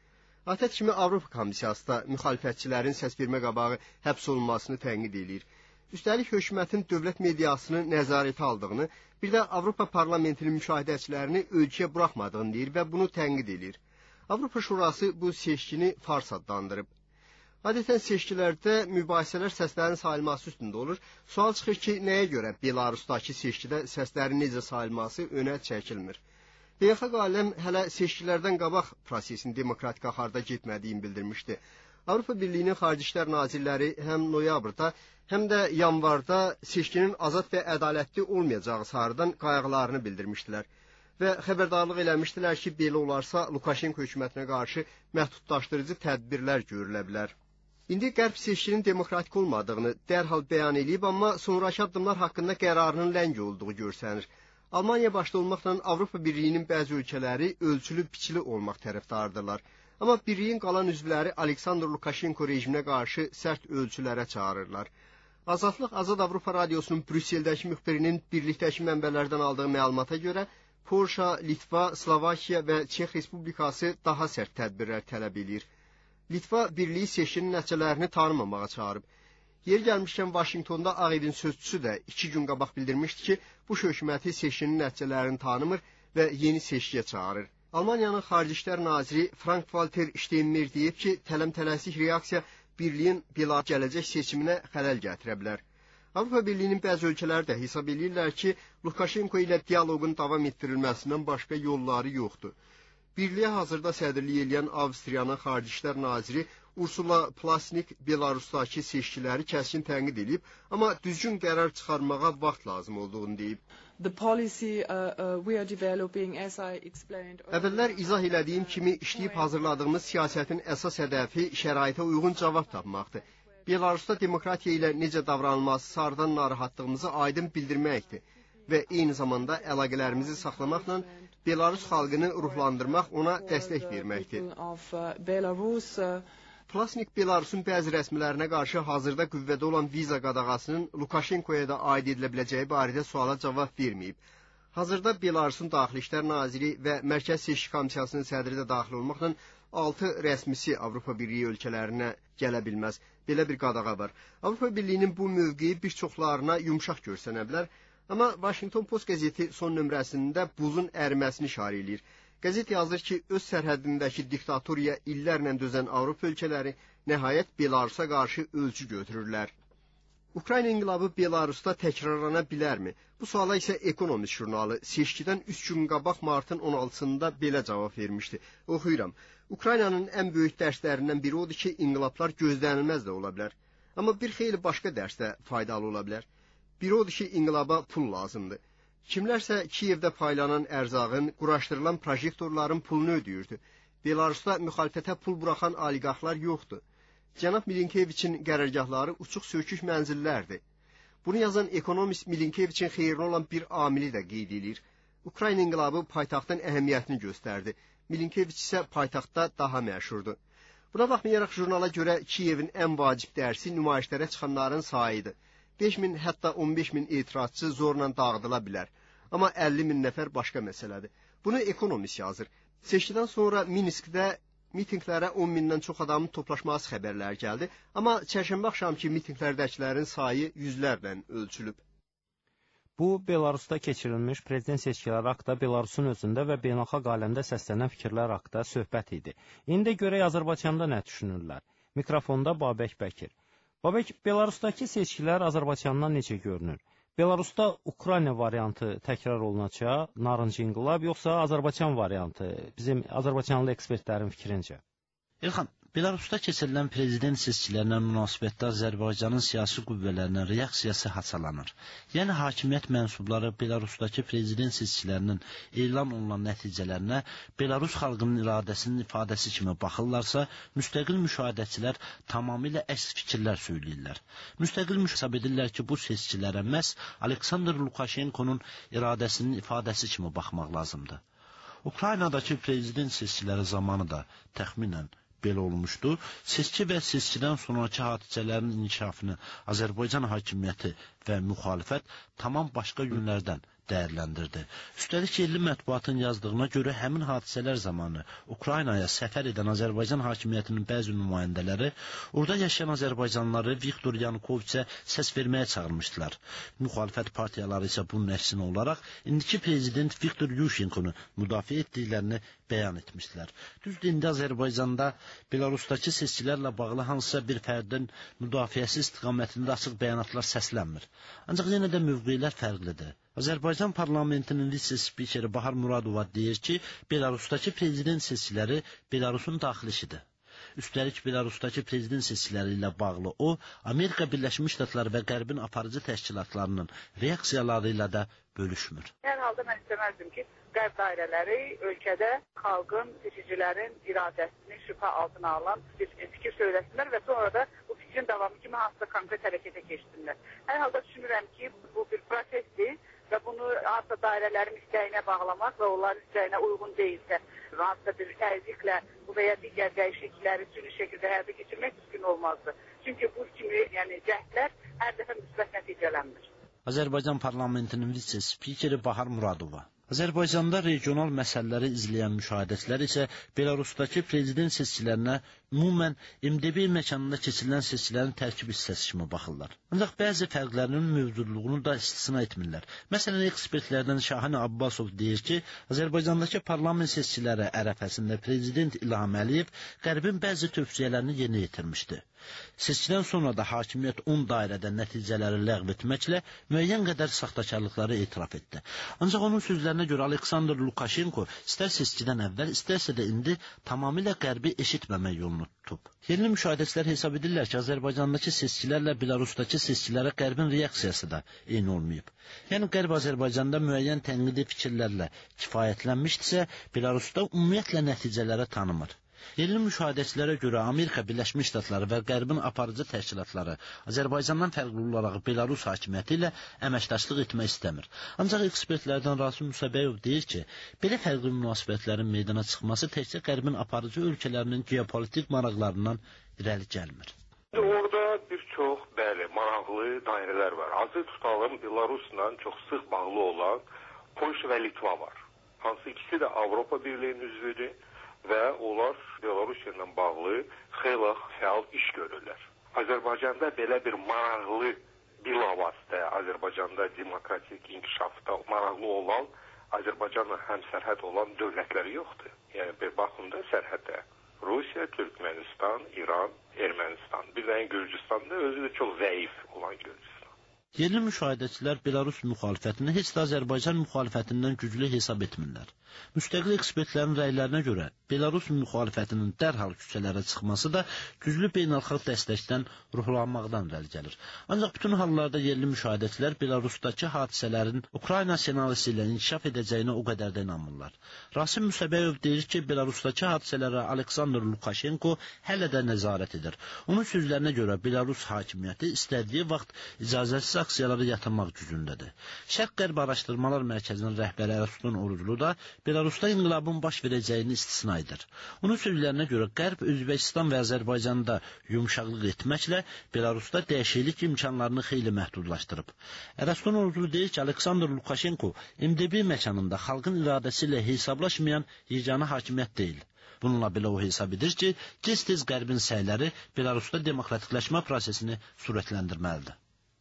ATƏT kimi Avropa Komissiyası da müxalifətçilərin səsvermə qabağı həbs olunmasını tənqid edir. Üstəlik hökumətin dövlət mediasını nəzarətə aldığını, bir də Avropa Parlamentinin müşahidəçilərini ölkəyə buraxmadığını deyir və bunu tənqid edir. Avropa Şurası bu seçkini fars adlandırıb. Adətən seçkilərdə mübahisələr səslərin sayılması üstündə olur. Sual çıxır ki, nəyə görə Belarusdakı seçkidə səslərin necə sayılması önə çəkilmir? Beynəlxalq aləm hələ seçkilərdən qabaq prosesin demokratik axarda getmədiyini bildirmişdi. Avropa Birliyinin Xarici İşlər Nazirləri həm noyabrda, həm də yanvarda seçkinin azad və ədalətli olmayacağı sarıdan qayğılarını bildirmişdilər və xəbərdarlıq eləmişdilər ki, belə olarsa Lukashenko hökumətinə qarşı məhdudlaşdırıcı tədbirlər görülə bilər. İndi Qərb seçkinin demokratik olmadığını dərhal bəyan edib, amma sonrakı addımlar haqqında qərarının ləng olduğu görsənir. Almaniya başda olmaqla Avropa Birliyinin bəzi ölkələri ölçülü biçili olmaq tərəfdardırlar. Amma Birliyin qalan üzvləri Aleksandr Lukashenko rejiminə qarşı sərt ölçülərə çağırırlar. Azadlıq Azad Avropa Radiosunun Brüsseldəki müxbirinin birlikdəki mənbələrdən aldığı məlumata görə Polşa, Litva, Slovakiya və Çex Respublikası daha sərt tədbirlər tələb edir. Litva Birliyi seçkinin nəticələrini tanımamağa çağırıb. Yer gəlmişkən Vaşinqtonda Ağ Evin sözçüsü də 2 gün qabaq bildirmişdi ki, Buş hökuməti seçkinin nəticələrini tanımır və yeni seçkiyə çağırır. Almaniyanın Xarici İşlər Naziri Frank-Walter Steinmeier deyib ki, tələm-tələsik reaksiya Birliyin Belarus gələcək seçiminə xələl gətirə bilər. Avropa Birliyinin bəzi ölkələri də hesab edirlər ki, Lukashenko ilə dialoqun davam etdirilməsindən başqa yolları yoxdur. Birliyə hazırda sədrlik edən Avstriyanın Xarici İşlər Naziri Ursula Plasnik Belarusdakı seçkiləri kəskin tənqid edib, amma düzgün qərar çıxarmağa vaxt lazım olduğunu deyib. Əvvəllər izah elədiyim kimi işləyib hazırladığımız siyasətin əsas hədəfi şəraitə uyğun cavab tapmaqdır. Belarusda demokratiya ilə necə davranılması sarıdan narahatlığımızı aydın bildirməkdir və eyni zamanda əlaqələrimizi saxlamaqla Belarus xalqını ruhlandırmaq, ona dəstək verməkdir. Plasnik Belarusun bəzi rəsmilərinə qarşı hazırda qüvvədə olan viza qadağasının Lukashenkoya da aid edilə biləcəyi barədə suala cavab verməyib. Hazırda Belarusun Daxili İşlər Naziri və Mərkəz Seçki Komissiyasının sədri də daxil olmaqla 6 rəsmisi Avropa Birliyi ölkələrinə gələ bilməz. Belə bir qadağa var. Avropa Birliyinin bu mövqeyi bir çoxlarına yumşaq görsənə bilər. Amma Washington Post qəzeti son nömrəsində buzun əriməsini işarə edir. Qəzet yazır ki, öz sərhədindəki diktatoriya illərlə dözən Avropa ölkələri nəhayət Belarusa qarşı ölçü götürürlər. Ukrayna inqilabı Belarusda təkrarlana bilərmi? Bu suala isə Economist jurnalı seçkidən 3 gün qabaq martın 16-sında belə cavab vermişdi. Oxuyuram. Ukraynanın ən böyük dərslərindən biri odur ki, inqilablar gözlənilməz də ola bilər. Amma bir xeyli başqa dərs də faydalı ola bilər. Biri odur ki, inqilaba pul lazımdır. Kimlərsə Kiyevdə paylanan ərzağın, quraşdırılan projektorların pulunu ödəyirdi. Belarusda müxalifətə pul buraxan oliqarxlar yoxdur. Cənab Milinkeviçin qərargahları uçuq-sökük mənzillərdir. Bunu yazan Economist Milinkeviçin xeyrinə olan bir amili də qeyd edir. Ukrayna inqilabı paytaxtın əhəmiyyətini göstərdi. Milinkeviç isə paytaxtda daha məşhurdur. Buna baxmayaraq jurnala görə Kiyevin ən vacib dərsi nümayişlərə çıxanların sayıdır. 5.000, hətta 15.000 etirazçı zorla dağıdıla bilər. Amma 50.000 nəfər başqa məsələdir. Bunu Economist yazır. Seçkidən sonra Minskdə mitinqlərə 10.000-dən çox adamın toplaşması xəbərləri gəldi. Amma çərşənbə axşamki mitinqlərdəkilərin sayı yüzlərlə ölçülüb. Bu, Belarusda keçirilmiş prezident seçkiləri haqda Belarusun özündə və beynəlxalq aləmdə səslənən fikirlər haqda söhbət idi. İndi görək Azərbaycanda nə düşünürlər? Mikrofonda Babək Bəkir. Babək, Belarusdakı seçkilər Azərbaycandan necə görünür? Belarusda Ukrayna variantı təkrar olunacaq, narıncı inqilab, yoxsa Azərbaycan variantı, bizim Azərbaycanlı ekspertlərin fikrincə? İlxan, Belarusda keçirilən prezident seçkilərinə münasibətdə Azərbaycanın siyasi qüvvələrinin reaksiyası haçalanır. Yəni, hakimiyyət mənsubları Belarusdakı prezident seçkilərinin elan olunan nəticələrinə Belarus xalqının iradəsinin ifadəsi kimi baxırlarsa, müstəqil müşahidəçilər tamamilə əks fikirlər söyləyirlər. Müstəqil hesab edirlər ki, bu seçkilərə məhz Aleksandr Lukashenkonun iradəsinin ifadəsi kimi baxmaq lazımdır. Ukraynadakı prezident seçkiləri zamanı da təxminən belə olmuşdu. Seçki və seçkidən sonraki hadisələrin inkişafını Azərbaycan hakimiyyəti və müxalifət tamam başqa yönlərdən dəyərləndirdi. Üstəlik yerli mətbuatın yazdığına görə həmin hadisələr zamanı Ukraynaya səfər edən Azərbaycan hakimiyyətinin bəzi nümayəndələri orada yaşayan azərbaycanlıları Viktor Yanukoviçə səs verməyə çağırmışdılar. Müxalifət partiyaları isə bunun əksinə olaraq indiki prezident Viktor Yushchenkonu müdafiə etdiklərini bəyan etmişdilər. Düzdür, indi Azərbaycanda Belarusdakı seçkilərlə bağlı hansısa bir fərdin müdafiəsi istiqamətində açıq bəyanatlar səslənmir. Ancaq yenə də mövqelər fərqlidir. Azərbaycan parlamentinin vitse-spikeri Bahar Muradova deyir ki, Belarusdakı prezident seçkiləri Belarusun daxili işidir. Üstəlik Belarusdakı prezident seçkiləri ilə bağlı o, Amerika Birləşmiş Ştatları və Qərbin aparıcı təşkilatlarının reaksiyaları ilə də bölüşmür. Hər halda mən istəməzdim ki, Qərb dairələri ölkədə xalqın, seçicilərin iradəsini şübhə altına alan bir fikir söyləsinlər və sonra da bu fikrin davamı kimi hansısa konkret hərəkətə keçsinlər. Hər halda düşünürəm ki, bu bir prosesdir və bunu hansısa dairələrin istəyinə bağlamaq və onların istəyinə uyğun deyilsə, hansısa bir təzyiqlə bu və ya digər dəyişiklikləri süni şəkildə həyata keçirmək mümkün olmazdı. Çünki bu kimi cəhdlər hər dəfə müsbət nəticələnmir. Azərbaycan parlamentinin vitse-spikeri Bahar Muradova. Azərbaycanda regional məsələləri izləyən müşahidəçilər isə Belarusdakı prezident seçkilərinə ümumən MDB məkanında keçirilən seçkilərin tərkib hissəsi kimi baxırlar. Ancaq bəzi fərqlərinin mövcudluğunu da istisna etmirlər. Məsələn, ekspertlərdən Şahin Abbasov deyir ki, Azərbaycandakı parlament seçkiləri ərəfəsində prezident İlham Əliyev Qərbin bəzi tövsiyələrini yerinə yetirmişdi. Seçkidən sonra da hakimiyyət 10 dairədə nəticələri ləğv etməklə müəyyən qədər saxtakarlıqları etiraf etdi. Ancaq onun sözlərinə görə Aleksandr Lukashenko istər seçkidən əvvəl, istərsə də indi tamamilə Qərbi eşitməmək yolunu tutub. Yerli müşahidəçilər hesab edirlər ki, Azərbaycandakı seçkilərlə Belarusdakı seçkilərə Qərbin reaksiyası da eyni olmayıb. Yəni Qərb Azərbaycanda müəyyən tənqidi fikirlərlə kifayətlənmişdisə, Belarusda ümumiyyətlə nəticələrə tanımır. Yerli müşahidəçilərə görə Amerika Birləşmiş Ştatları və Qərbin aparıcı təşkilatları Azərbaycandan fərqli olaraq Belarus hakimiyyəti ilə əməkdaşlıq etmək istəmir. Ancaq ekspertlərdən Rasim Musabəyov deyir ki, belə fərqli münasibətlərin meydana çıxması təkcə Qərbin aparıcı ölkələrinin geopolitik maraqlarından irəli gəlmir. Orada bir çox, maraqlı dairələr var. Azı tutalım, Belarusla çox sıx bağlı olan Polşa və Litva var. Hansı ikisi də Avropa Birliyinin üzvüdür və onlar Belarusya ilə bağlı xeyli fəal iş görürlər. Azərbaycanda belə bir maraqlı bilavasitə, Azərbaycanda demokratik inkişafda maraqlı olan, Azərbaycanla həmsərhəd olan dövlətləri yoxdur. Yəni bir baxımda sərhəddə Rusiya, Türkmənistan, İran, Ermənistan, bir də Gürcüstanda özü də çox zəif olan Gürcüstan. Yerli müşahidəçilər Belarus müxalifətini heç də Azərbaycan müxalifətindən güclü hesab etmirlər. Müstəqil ekspertlərin rəylərinə görə Belarus müxalifətinin dərhal küçələrə çıxması da güclü beynəlxalq dəstəkdən ruhlanmaqdan irəli gəlir. Ancaq bütün hallarda yerli müşahidəçilər Belarusdakı hadisələrin Ukrayna ssenarisi ilə inkişaf edəcəyinə o qədər də inanmırlar. Rasim Musabəyov deyir ki, Belarusdakı hadisələrə Aleksandr Lukashenko hələ də nəzarət edir. Onun sözlərinə görə Belarus hakimiyyəti istədiyi vaxt icazəsiz aksiyaları yatırmaq gücündədir. Şərq-Qərb Araşdırmalar Mərkəzinin rəhbəri Ərəstun Oruclu da Belarusda inqilabın baş verəcəyini istisna edir. Onun sözlərinə görə Qərb, Özbəkistan və Azərbaycanda yumşaqlıq etməklə Belarusda dəyişiklik imkanlarını xeyli məhdudlaşdırıb. Ərəstun Oruclu deyir ki, Aleksandr Lukashenko MDB məkanında xalqın iradəsi ilə hesablaşmayan yeganə hakimiyyət deyil. Bununla belə o hesab edir ki, tez-tez Qərbin səyləri Belarusda demokratikləşmə prosesini sürətləndirməlidir.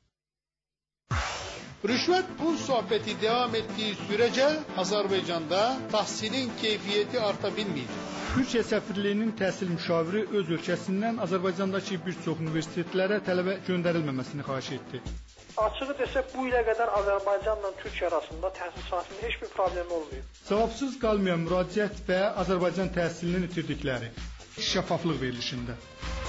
Rüşvət pul söhbəti devam etdiyi sürəcə Azərbaycanda təhsilin keyfiyyəti arta bilməyəcək. Türkiyə səfirliyinin təhsil müşaviri öz ölkəsindən Azərbaycandakı bir çox universitetlərə tələbə göndərilməməsini xahiş etdi. Açığı desək, bu ilə qədər Azərbaycanla Türkiyə arasında təhsil sahəsində heç bir problem olmayıb. Cavabsız qalmayan müraciət və Azərbaycan təhsilinin itirdikləri şəffaflıq verilişində.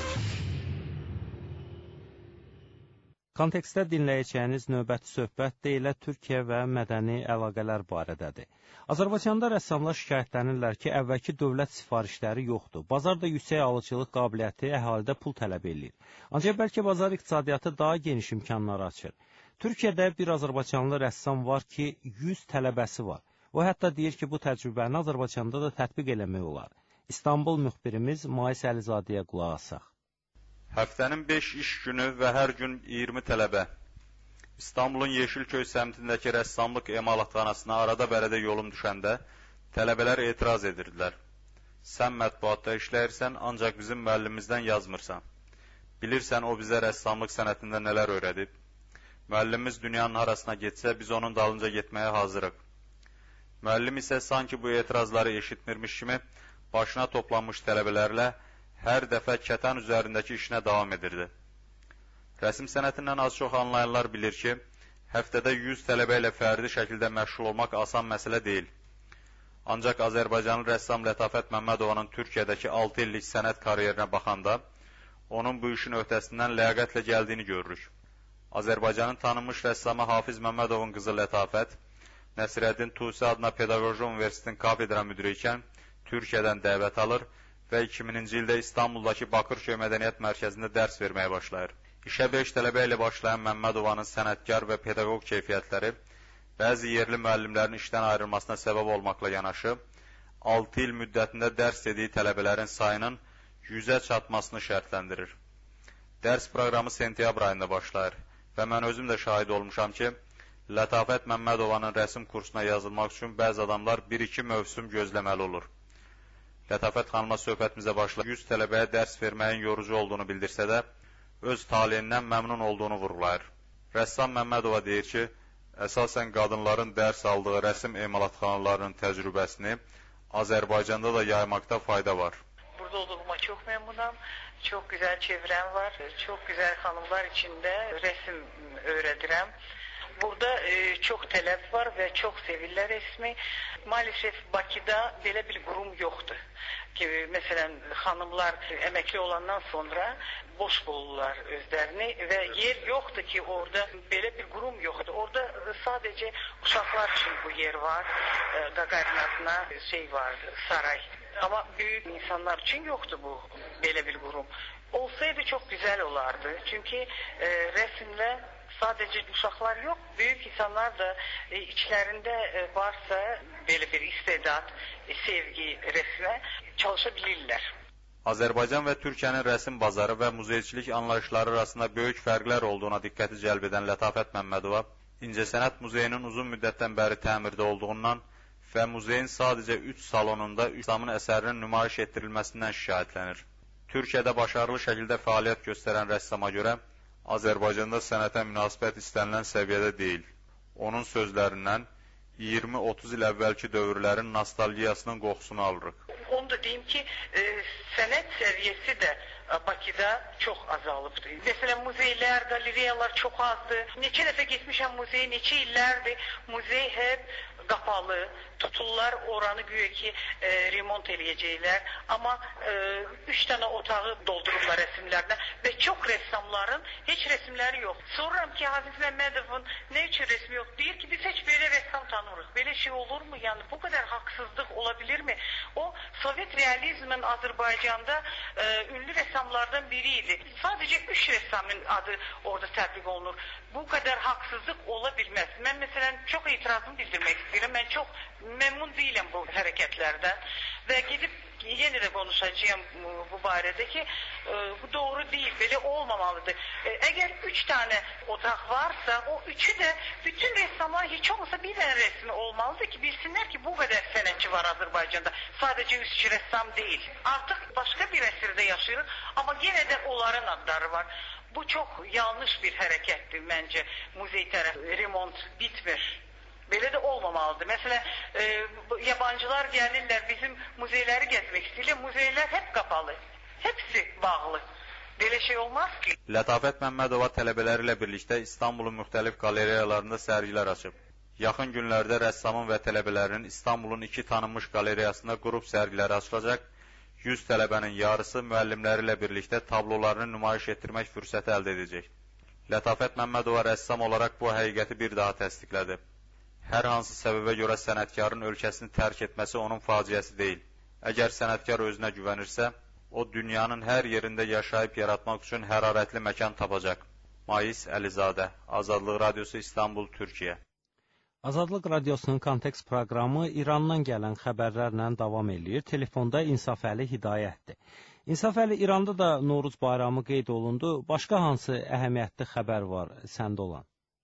Kontekstdə dinləyəcəyiniz növbəti söhbət də elə Türkiyə və mədəni əlaqələr barədədir. Azərbaycanda rəssamlar şikayətlənirlər ki, əvvəlki dövlət sifarişləri yoxdur. Bazarda yüksək alıcılıq qabiliyyəti əhalidə pul tələb edir. Ancaq bəlkə bazar iqtisadiyyatı daha geniş imkanları açır. Türkiyədə bir azərbaycanlı rəssam var ki, 100 tələbəsi var. O hətta deyir ki, bu təcrübəni Azərbaycanda da tətbiq eləmək olar. İstanbul müxbirimiz Mais Əlizadəyə qulaq asaq. Həftənin 5 iş günü və hər gün 20 tələbə. İstanbulun Yeşilköy səmtindəki rəssamlıq emalatxanasına arada-bərədə yolum düşəndə tələbələr etiraz edirdilər. Sən mətbuatda işləyirsən, ancaq bizim müəllimimizdən yazmırsan. Bilirsən, o bizə rəssamlıq sənətində nələr öyrədib? Müəllimimiz dünyanın arasına getsə, biz onun dalınca getməyə hazırıq. Müəllim isə sanki bu etirazları eşitmirmiş kimi başına toplanmış tələbələrlə hər dəfə kətan üzərindəki işinə davam edirdi. Rəsm sənətindən az-çox anlayanlar bilir ki, həftədə 100 tələbə ilə fərdi şəkildə məşğul olmaq asan məsələ deyil. Ancaq Azərbaycanlı rəssam Lətafət Məmmədovanın Türkiyədəki 6 illik sənət kariyerinə baxanda, onun bu işin öhdəsindən ləyaqətlə gəldiyini görürük. Azərbaycanın tanınmış rəssamı Hafiz Məmmədovun qızı Lətafət, Nəsirəddin Tusi adına Pedaqoji Universitetin kafedra müdürü ikən Türkiyədən dəvət alır və 2000-ci ildə İstanbuldakı Bakırköy Mədəniyyət Mərkəzində dərs verməyə başlayır. İşə 5 tələbə ilə başlayan Məmmədovanın sənətkar və pedaqoq keyfiyyətləri bəzi yerli müəllimlərin işdən ayrılmasına səbəb olmaqla yanaşı, 6 il müddətində dərs dediyi tələbələrin sayının 100-ə çatmasını şərtləndirir. Dərs proqramı sentyabr ayında başlayır və mən özüm də şahid olmuşam ki, Lətafət Məmmədovanın rəsm kursuna yazılmaq üçün bəzi adamlar 1-2 mövsüm gözləməli olur. Lətafət xanıma söhbətimizə başlayıb 100 tələbəyə dərs verməyin yorucu olduğunu bildirsə də, öz taliyindən məmnun olduğunu vurğulayır. Rəssam Məmmədova deyir ki, əsasən qadınların dərs aldığı rəsm emalatxanalarının təcrübəsini Azərbaycanda da yaymaqda fayda var. Burada olduğuma çok memnunum. Çok güzel çevrem var. Çok güzel hanımlar içinde resim öğretirəm. Burada çox tələb var və çox sevirlər resmi. Maalesef Bakıda belə bir qurum yoxdur. Ki, məsələn, xanımlar əməkli olandan sonra boş bulurlar özlərini və yer yoxdur ki, orada belə bir qurum yoxdur. Orada sadəcə uşaqlar üçün bu yer var. Qaqarin adına var, saray. Ama büyük insanlar için yoktu bu böyle bir kurum. Olsaydı çok güzel olardı. Çünkü resimle sadece uşaqlar yok, büyük insanlar da içlerinde varsa böyle bir istedat, sevgi resme çalışabilirler. Azərbaycan və Türkiyənin rəsm bazarı və muzeyçilik anlayışları arasında böyük fərqlər olduğuna diqqəti cəlb edən Lətafət Məmmədova, İncəsənət Muzeyinin uzun müddətdən bəri təmirdə olduğundan və muzeyin sadəcə 3 salonunda İslamın əsərinin nümayiş etdirilməsindən şikayətlənir. Türkiyədə başarılı şəkildə fəaliyyət göstərən rəssama görə Azərbaycanda sənətə münasibət istənilən səviyyədə deyil. Onun sözlərindən 20-30 il əvvəlki dövrlərin nostalgiyasının qoxusunu alırıq. Onu da deyim ki, sənət səviyyəsi də Bakıda çox azalıbdır. Məsələn, muzeylər, qaleriyalar çox azdır. Neçə dəfə getmişəm muzey, neçə illərdir. Muzey hep qapalı, tuturlar oranı güya ki remont eləyəcəklər. Amma 3 dənə otağı doldururlar rəsmlərlə və çox rəssamların heç rəsmləri yox. Soruram ki, Hafiz Məmmədovun nə üçün resmi yox? Deyir ki, biz heç belə rəssam tanımırıq. Belə şey olurmu? Yəni bu qədər haqsızlıq olabilirmi? O Sovet realizmin Azərbaycanda ünlü rəssamlardan biri idi. Sadəcə 3 rəssamın adı orada tətbiq olunur. Bu qədər haqsızlıq ola bilməz. Mən məsələn çox etirazımı bildirmək istəyirəm. Mən çox memnun değilim bu hərəkətlərdən və gedib yenə də konuşacağım bu barədə ki, bu doğru değil, belə olmamalıdır. Əgər 3 tane otaq varsa, o 3'ü də bütün rəssamlar heç olmasa bir dənə resmi olmalıdır ki, bilsinlər ki, bu qədər sənətçi var Azərbaycanda. Sadəcə 3 rəssam deyil. Artıq başqa bir əsrdə yaşayırıq, amma yenə də onların adları var. Bu çox yanlış bir hərəkətdir məncə. Muzey tərəfi remont bitmir. Belə də olmamalıdır. Məsələn, yabancılar gəlirlər, bizim muzeyləri gəzmək istəyirlər. Muzeylər hep qapalı. Hepsi bağlı. Belə şey olmaz ki. Lətafət Məmmədova tələbələri ilə birlikdə İstanbulun müxtəlif qaleriyalarında sərgilər açıb. Yaxın günlərdə rəssamın və tələbələrinin İstanbulun 2 tanınmış qaleriyasında qrup sərgiləri açılacaq. 100 tələbənin yarısı müəllimləri ilə birlikdə tablolarını nümayiş etdirmək fürsəti əldə edəcək. Lətafət Məmmədova rəssam olaraq bu həqiqəti bir daha təsdiqlədi. Hər hansı səbəbə görə sənətkarın ölkəsini tərk etməsi onun faciəsi deyil. Əgər sənətkar özünə güvənirsə, o dünyanın hər yerində yaşayıb yaratmaq üçün hərarətli məkan tapacaq. Mais Əlizadə, Azadlıq Radiosu İstanbul, Türkiyə. Azadlıq Radiosunun Kontekst proqramı İrandan gələn xəbərlərlə davam edir. Telefonda İnsafəli Hidayətdir. İnsafəli, İranda da Novruz bayramı qeyd olundu. Başqa hansı əhəmiyyətli xəbər var səndə olan?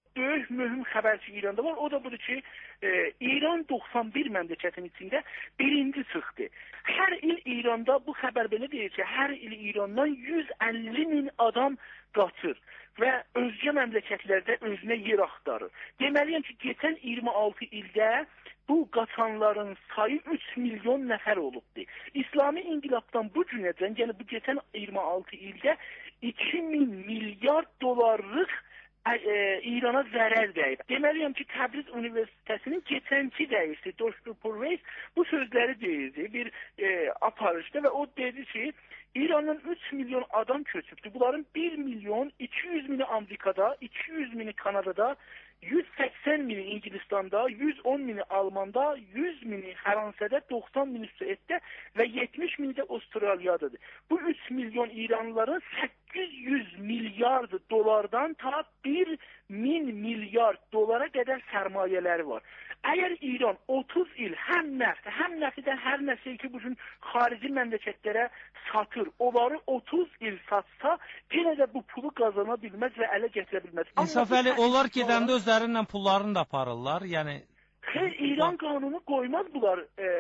mühüm xəbər ki, İranda var. O da budur ki, İran 91 məmləkətin içində birinci çıxdı. Hər il İranda bu xəbər belə deyir ki, hər il İrandan 150 min adam qaçır və özgə məmləkətlərdə özünə yer axtarır. Deməliyəm ki, keçən 26 ildə bu qaçanların sayı 3 milyon nəfər olubdur. İslami inqilabdan bu günəcən, yəni bu keçən 26 ildə 2000 milyard dollarlıq İrana zərər dəyib. Deməliyəm ki, Təbriz Universitetinin keçənki rəisi Dr. Purveys bu sözləri deyirdi bir aparışda və o dedi ki, İrandan 3 milyon adam köçübdür. Bunların 1 milyon 200 mini Amerikada, 200 mini Kanadada, 180 mini İngilistanda, 110 mini Almanda, 100 mini Fransa'da, 90 mini Sued'də və 70 mini də Avustraliyadadır. Bu 3 milyon İranlıların 800 milyard dolardan ta 1 min milyard dolara qədər sərmayələri var. Əgər İran 30 il həm nəftidən hər nəsə ki, bu gün xarici məmləkətlərə satır, onları 30 il satsa, yenə də bu pulu qazana bilməz və ələ gətirə bilməz. İnsafəli, onlar gedəndə özlərindən pullarını da aparırlar, yəni... Xeyr, İran qanunu qoymaz bunlar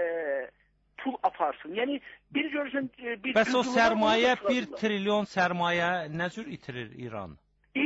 pul aparsın. Yəni, bir görürsən... Bəs o sərmayə, 1 trilyon sərmayə nə cür itirir İran?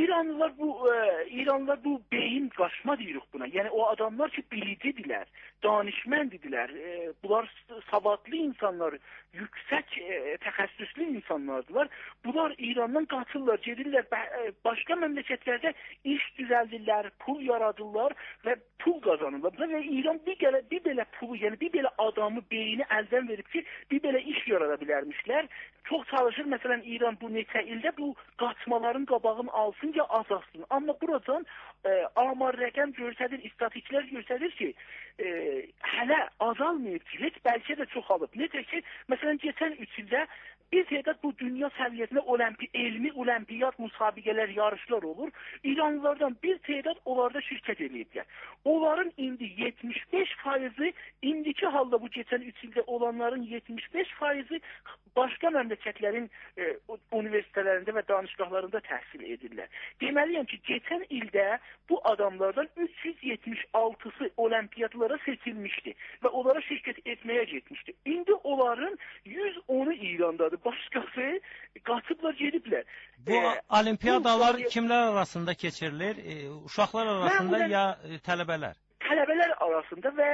İranlılar bu beyin qaçma deyirik buna. Yəni o adamlar ki bilicidirlər, danışməndirlər. Bunlar savadlı insanlar, yüksək təxəssüslü insanlardılar. Bunlar İrandan qaçırlar, gedirlər başqa məmləkətlərdə iş düzəldirlər, pul yaradırlar və pul qazanırlar. Və İran bir belə pulu, yəni bir belə adamı beyni əldən verib ki, bir belə iş yarada bilərmişlər. Çox çalışır, məsələn, İran bu neçə ildə bu qaçmaların qabağını alsın ya azalsın. Amma buradan amar rəqəm göstərir, istatistiklər göstərir ki, hələ azalmayıb ki, heç bəlkə də çoxalıb. Necə ki, məsələn, keçən 3 ildə bir tədad bu dünya səviyyəsində elmi olimpiyat müsabiqələr, yarışlar olur. İranlılardan bir tədad onlarda şirkət ediblər. Onların indi 75%, indiki halda bu keçən 3 ildə olanların 75%, başqa məmləkətlərin universitetlərində və danışqahlarında təhsil edirlər. Deməliyəm ki, keçən ildə bu adamlardan 376-sı olimpiyatlara seçilmişdi və onlara şirkət etməyə getmişdi. İndi onların 110-u İrandadır, başqası qaçıblar, gediblər. Bu olimpiyadalar kimlər arasında keçirilir? Uşaqlar arasında ya tələbələr? Tələbələr arasında və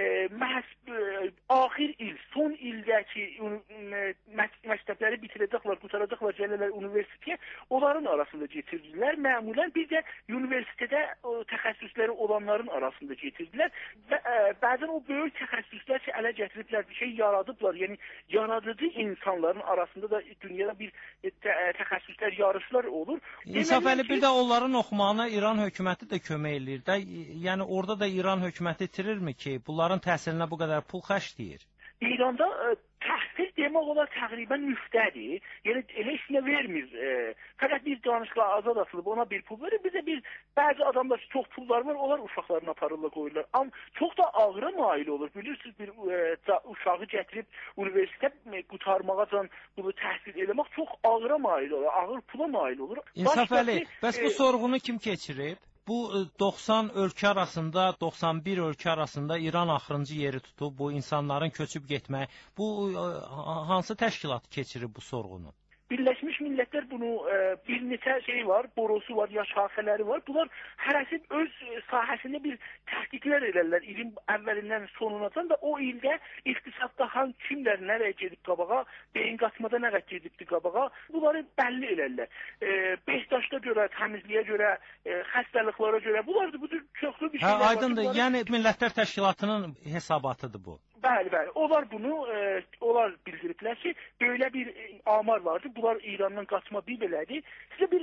axir il, son ildəki məktəbləri bitirəcəklər, qutaracaqlar, gəlirlər universitetə, onların arasında getirdilər. Məmulən bir də universitetdə təxəssüsləri olanların arasında getirdilər. Və bəzən o böyük təxəssüslər ki, ələ gətiriblər, bir şey yaradıblar. Yəni, yaradıcı insanların arasında da dünyada bir təxəssüslər, yarışlar olur. İnsafəli, bir də onların oxumağına İran hökuməti də kömək eləyir də. Yəni, orada da İran hökuməti itirirmi ki, bunların təhsilinə bu qədər pul xərcləyir? İranda təhsil demək olar təqribən müftədir. Yəni, heç nə vermir. Fəqət bir danışqala azad asılıb, ona bir pul verir. Bizə bəzi adamlar çox pullar var, onlar uşaqlarını aparırlar, qoyurlar. Amma çox da ağıra mail olur. Bilirsiniz, bir uşağı gətirib universitetə qutarmağa bunu təhsil eləmək çox ağıra mail olur, ağır pula mail olur. İnsafəli, bəs bu sorğunu kim keçirib? Bu 90 ölkə arasında, 91 ölkə arasında İran axırıncı yeri tutub, bu insanların köçüb getmək. Bu hansı təşkilat keçirib bu sorğunu? Birləşmiş Millətlər bunu bir neçə şey var, borusu var, ya şaxələri var. Bunlar hərəsi öz sahəsində bir təhqiqlər elərlər ilin əvvəlindən sonundan da o ildə iqtisadda kimlər nəyə gedib qabağa, beyin qaçmada nəyə gedibdi qabağa, bunları bəlli elərlər. Behdaşda görə, təmizliyə görə, xəstəliklərə görə, bunlar da çoxlu bir şeylər var. Aydındır, yəni Millətlər Təşkilatının hesabatıdır bu. Bəli. Onlar bunu bildiriblər ki, belə bir amar vardı. Bunlar İrandan qaçma bir belədir. Sizə bir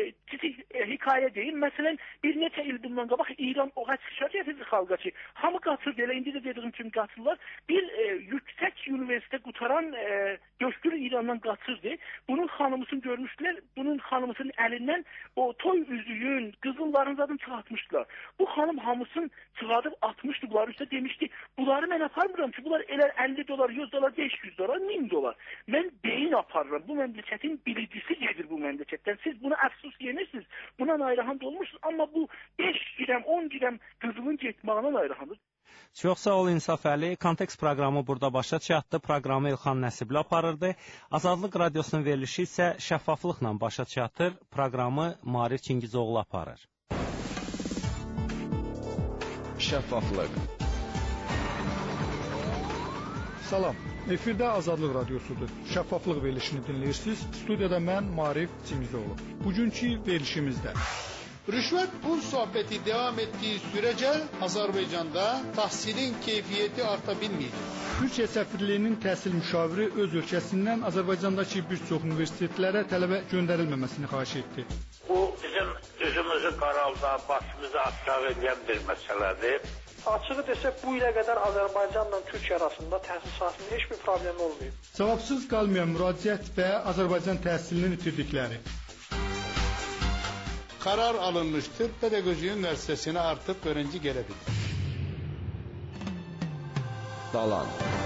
hekayə deyim. Məsələn, bir neçə il bundan qabaq İran o qədər şikayət edir xalqa ki, hamı qaçır, elə indi də dediyim kimi qaçırlar. Bir yüksək universitet qutaran göstər İrandan qaçırdı. Bunun xanımısını görmüşdülər. Bunun xanımısının əlindən o toy üzüyün, qızılların zadını çıxartmışdılar. Bu xanım hamısını çıxardıb atmışdı bunların üstə, demişdi, bunları mən aparmıram ki, bunlar elə $50, $100, $500, $1000 $1000. Mən beyin aparıram. Bu məmləkətin bilicisi gedir bu məmləkətdən. Siz buna əfsus yenirsiniz. Buna narahat olmursunuz. Amma bu 5 dirəm, 10 dirəm qızılın getmağına narahatdır. Çox sağ ol İnsaf Əli. Kontekst proqramı burada başa çatdı. Proqramı İlxan Nəsibli aparırdı. Azadlıq Radiosunun verilişi isə şəffaflıqla başa çatır. Proqramı Marif Çingizoğlu aparır. Şəffaflıq. Salam. Efirdə Azadlıq Radiosudur. Şəffaflıq verilişini dinləyirsiniz. Studiyada mən Marif Çingizoğlu. Bugünkü verilişimizdə Rüşvet pul sohbeti devam ettiği sürece Azerbaycan'da tahsilin keyfiyeti artabilmeyecek. Türkiye Səfirliyinin təhsil müşaviri öz ölkəsindən Azərbaycandakı bir çox universitetlərə tələbə göndərilməməsini xahiş etdi. Bu bizim üzümüzü qaralda, başımızı aşağı edən bir məsələdir. Açığı desək, bu ilə qədər Azərbaycanla Türkiyə arasında təhsil sahəsində heç bir problem olmayıb. Cavabsız qalmayan müraciət və Azərbaycan təhsilinin itirdikləri. Karar alınmıştır. Pedagoji Üniversitesi'ne artık öğrenci gelebilir. Dalan.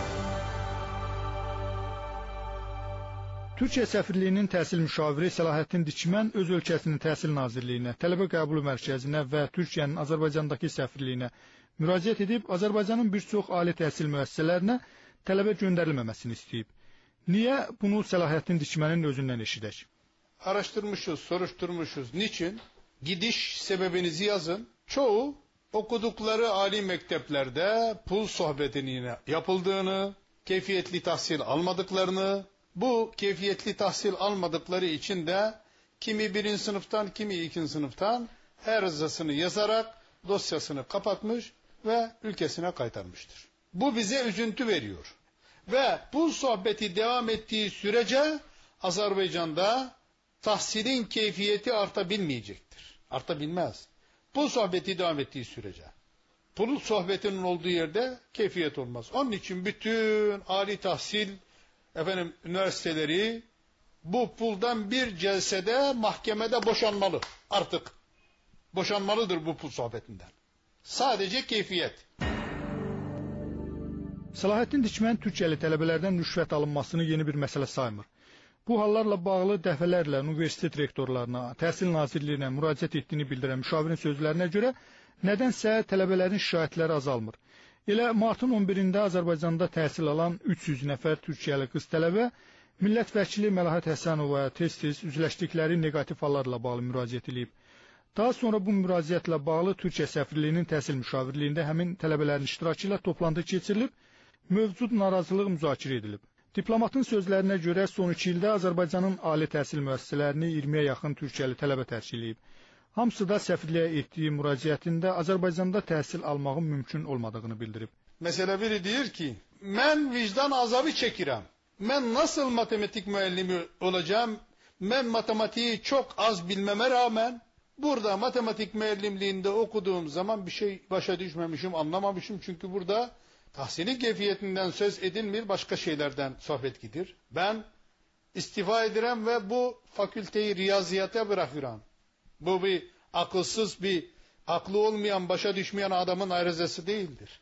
Türkiyə Səfirliyinin təhsil müşaviri Səlahattin Dikmən öz ölkəsinin Təhsil Nazirliyinə, Tələbə Qəbulu Mərkəzinə və Türkiyənin Azərbaycandakı səfirliyinə müraciət edib Azərbaycanın bir çox ali təhsil müəssisələrinə tələbə göndərilməməsini istəyib. Niyə bunu Səlahattin Dikmənin özündən eşidək? Araştırmışız, soruşturmuşuz. Niçin? Gidiş sebebinizi yazın. Çoğu okudukları âli mekteplerde pul sohbetinin yapıldığını, keyfiyetli tahsil almadıklarını, bu keyfiyetli tahsil almadıkları için de kimi birinci sınıftan, kimi ikinci sınıftan arızasını yazarak dosyasını kapatmış ve ülkesine kaytarmıştır. Bu bize üzüntü veriyor. Ve pul sohbeti devam ettiği sürece Azerbaycan'da tahsilin keyfiyeti artabilmeyecektir. Artabilmez. Pul sohbeti devam ettiği sürece. Pul sohbetinin olduğu yerde keyfiyet olmaz. Onun için bütün âli tahsil üniversiteleri bu puldan bir celsede mahkemede boşanmalı. Artık boşanmalıdır bu pul sohbetinden. Sadece keyfiyet. Səlahattin Dikmən Türkiyəli tələbələrdən rüşvət alınmasını yeni bir məsələ saymır. Bu hallarla bağlı dəfələrlə universitet rektorlarına, Təhsil Nazirliyinə müraciət etdiyini bildirən müşavirin sözlərinə görə nədənsə tələbələrin şikayətləri azalmır. Elə martın 11-də Azərbaycanda təhsil alan 300 nəfər Türkiyəli qız tələbə millət vəkili Məlahət Həsənovaya tez-tez üzləşdikləri neqativ hallarla bağlı müraciət edib. Daha sonra bu müraciətlə bağlı Türkiyə Səfirliyinin təhsil müşavirliyində həmin tələbələrin iştirakı ilə toplantı keçirilib, mövcud narazılıq müzakirə edilib. Diplomatın sözlərinə görə son 2 ildə Azərbaycanın ali təhsil müəssisələrini 20-yə yaxın Türkiyəli tələbə təşkil edib. Hamısı da səfirliyə etdiyi müraciətində Azərbaycanda təhsil almağın mümkün olmadığını bildirib. Mesela biri deyir ki, mən vicdan azabı çəkirəm. Mən nasıl matematik müəllimi olacağım? Mən matematiği çok az bilmeme rağmen burada matematik müəllimliğinde okuduğum zaman bir şey başa düşmemişim, anlamamışım. Çünkü burada tahsilin keyfiyetinden söz edilmir, başka şeylerden sohbet gidir. Ben istifa ederim ve bu fakülteyi riyaziyata bırakıram. Bu bir akılsız, bir aklı olmayan, başa düşmeyen adamın arızası değildir.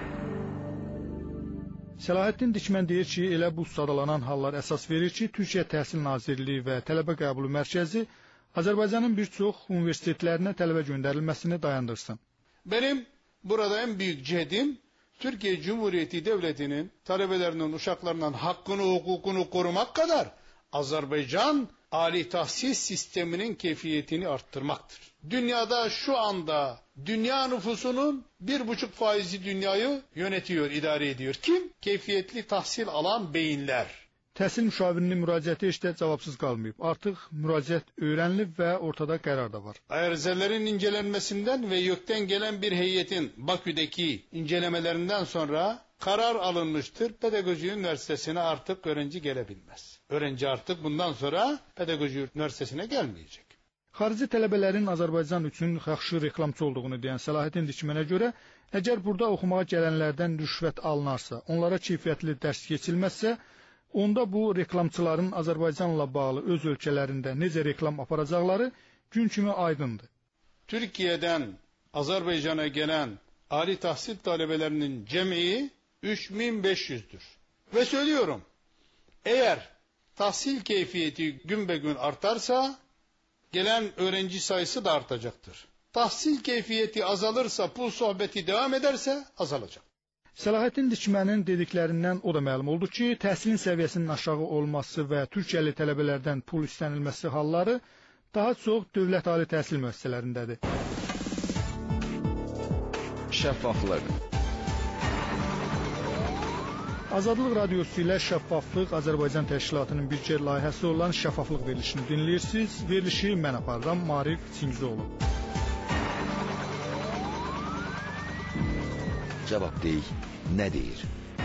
Səlahattin Dikmən deyir ki, elə bu sadalanan hallar əsas verir ki, Türkiyə Təhsil Nazirliyi və Tələbə Qəbulu Mərkəzi Azərbaycanın bir çox universitetlərinə tələbə göndərilməsini dayandırsın. Benim burada en büyük cehdim Türkiye Cumhuriyeti Devleti'nin talebelerinin, uşaklarının hakkını, hukukunu korumak kadar Azerbaycan âli tahsil sisteminin keyfiyetini arttırmaktır. Dünyada şu anda dünya nüfusunun 1,5% dünyayı yönetiyor, idare ediyor. Kim? Keyfiyetli tahsil alan beyinler. Təhsil müşavirinin müraciəti heç də cavabsız qalmayıb. Artıq müraciət öyrənilib və ortada qərar da var. Ayrızaların incelenmesinden ve YÖK'ten gelen bir heyetin Bakü'deki incelemelerinden sonra karar alınmıştır. Pedagoji Üniversitesi'ne artık öğrenci gelebilmez. Öğrenci artık bundan sonra Pedagoji Üniversitesi'ne gelmeyecek. Xarici tələbələrin Azərbaycan üçün yaxşı reklamçı olduğunu deyən Səlahattin Dikmənə görə, əgər burada oxumağa gələnlərdən rüşvət alınarsa, onlara keyfiyyətli dərs keçilməzsə, onda bu reklamçıların Azərbaycanla bağlı öz ölkələrində necə reklam aparacaqları gün kimi aydındır. Türkiye'den Azerbaycan'a gelen âli tahsil talebelerinin cem'i 3500'dür. Ve söylüyorum, Eğer tahsil keyfiyeti gün be gün artarsa gelen öğrenci sayısı da artacaktır. Tahsil keyfiyeti azalırsa, pul sohbeti devam ederse azalacak. Səlahattin Dikmənin dediklərindən o da məlum oldu ki, təhsilin səviyyəsinin aşağı olması və Türkiyəli tələbələrdən pul istənilməsi halları daha çox dövlət ali təhsil müəssisələrindədir. Şəffaflıq. Azadlıq Radiosu ilə Şəffaflıq Azərbaycan Təşkilatının birgə layihəsi olan Şəffaflıq verilişini dinləyirsiniz. Verilişi mən aparıram, Marif Çingizoğlu. Cavabdeh nə deyir?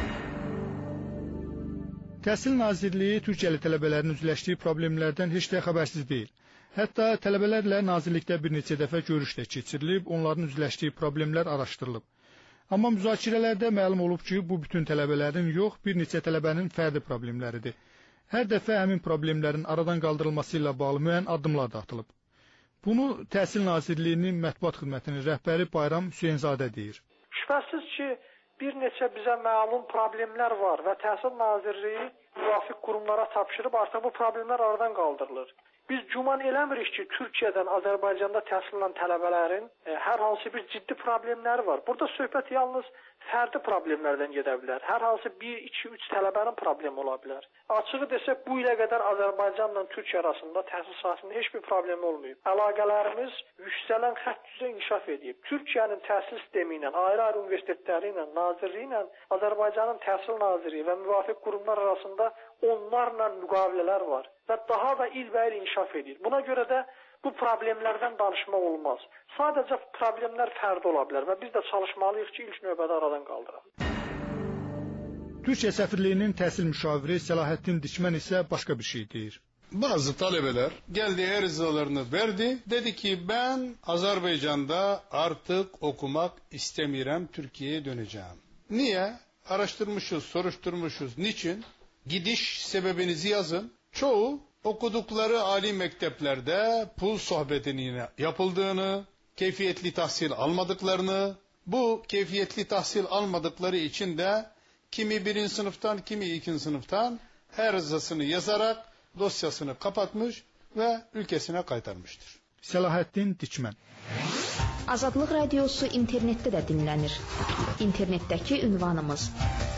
Təhsil Nazirliyi Türkiyəli tələbələrin üzləşdiyi problemlərdən heç də xəbərsiz deyil. Hətta tələbələrlə nazirlikdə bir neçə dəfə görüş də keçirilib, onların üzləşdiyi problemlər araşdırılıb. Amma müzakirələrdə məlum olub ki, bu bütün tələbələrin yox, bir neçə tələbənin fərdi problemləridir. Hər dəfə həmin problemlərin aradan qaldırılması ilə bağlı müəyyən addımlar da atılıb. Bunu Təhsil Nazirliyinin mətbuat xidmətinin rəhbəri Bayram Hüseynzadə deyir. Şübhəsiz ki, bir neçə bizə məlum problemlər var və Təhsil Nazirliyi müvafiq qurumlara tapşırıb artıq bu problemlər aradan qaldırılır. Biz güman eləmirik ki, Türkiyədən Azərbaycanda təhsil alan tələbələrin hər hansı bir ciddi problemləri var. Burada söhbət yalnız fərdi problemlərdən gedə bilər. Hər hansı 1, 2, 3 tələbənin problemi ola bilər. Açığı desək, bu ilə qədər Azərbaycanla Türkiyə arasında təhsil sahəsində heç bir problem olmayıb. Əlaqələrimiz yüksələn xətt üzrə inkişaf edib. Türkiyənin təhsil sistemi ilə, ayrı-ayrı universitetləri ilə, nazirliyi ilə Azərbaycanın təhsil naziri və müvafiq qurumlar arasında onlarla müqavilələr var və daha da ilbəil inkişaf edir. Buna görə də bu problemlərdən danışmaq olmaz. Sadəcə problemlər fərdi ola bilər və biz də çalışmalıyıq ki, ilk növbədə aradan qaldıraq. Türkiyə səfirliyinin təhsil müşaviri Səlahattin Dikmən isə başqa bir şey deyir. Bazı talebeler geldi arızalarını verdi. Dedi ki ben Azerbaycan'da artık okumak istemiyorum, Türkiye'ye döneceğim. Niye? Araştırmışız, soruşturmuşuz. Niçin? Gidiş sebebinizi yazın. Çoğu okudukları âli mekteplerde pul sohbetinin yapıldığını, keyfiyetli tahsil almadıklarını, bu keyfiyetli tahsil almadıkları için de kimi 1. sınıftan, kimi 2. sınıftan arızasını yazarak dosyasını kapatmış ve ülkesine kaytarmıştır. Səlahattin Dikmən. Azadlıq Radiosu internetdə də dinlənir. İnternetdəki ünvanımız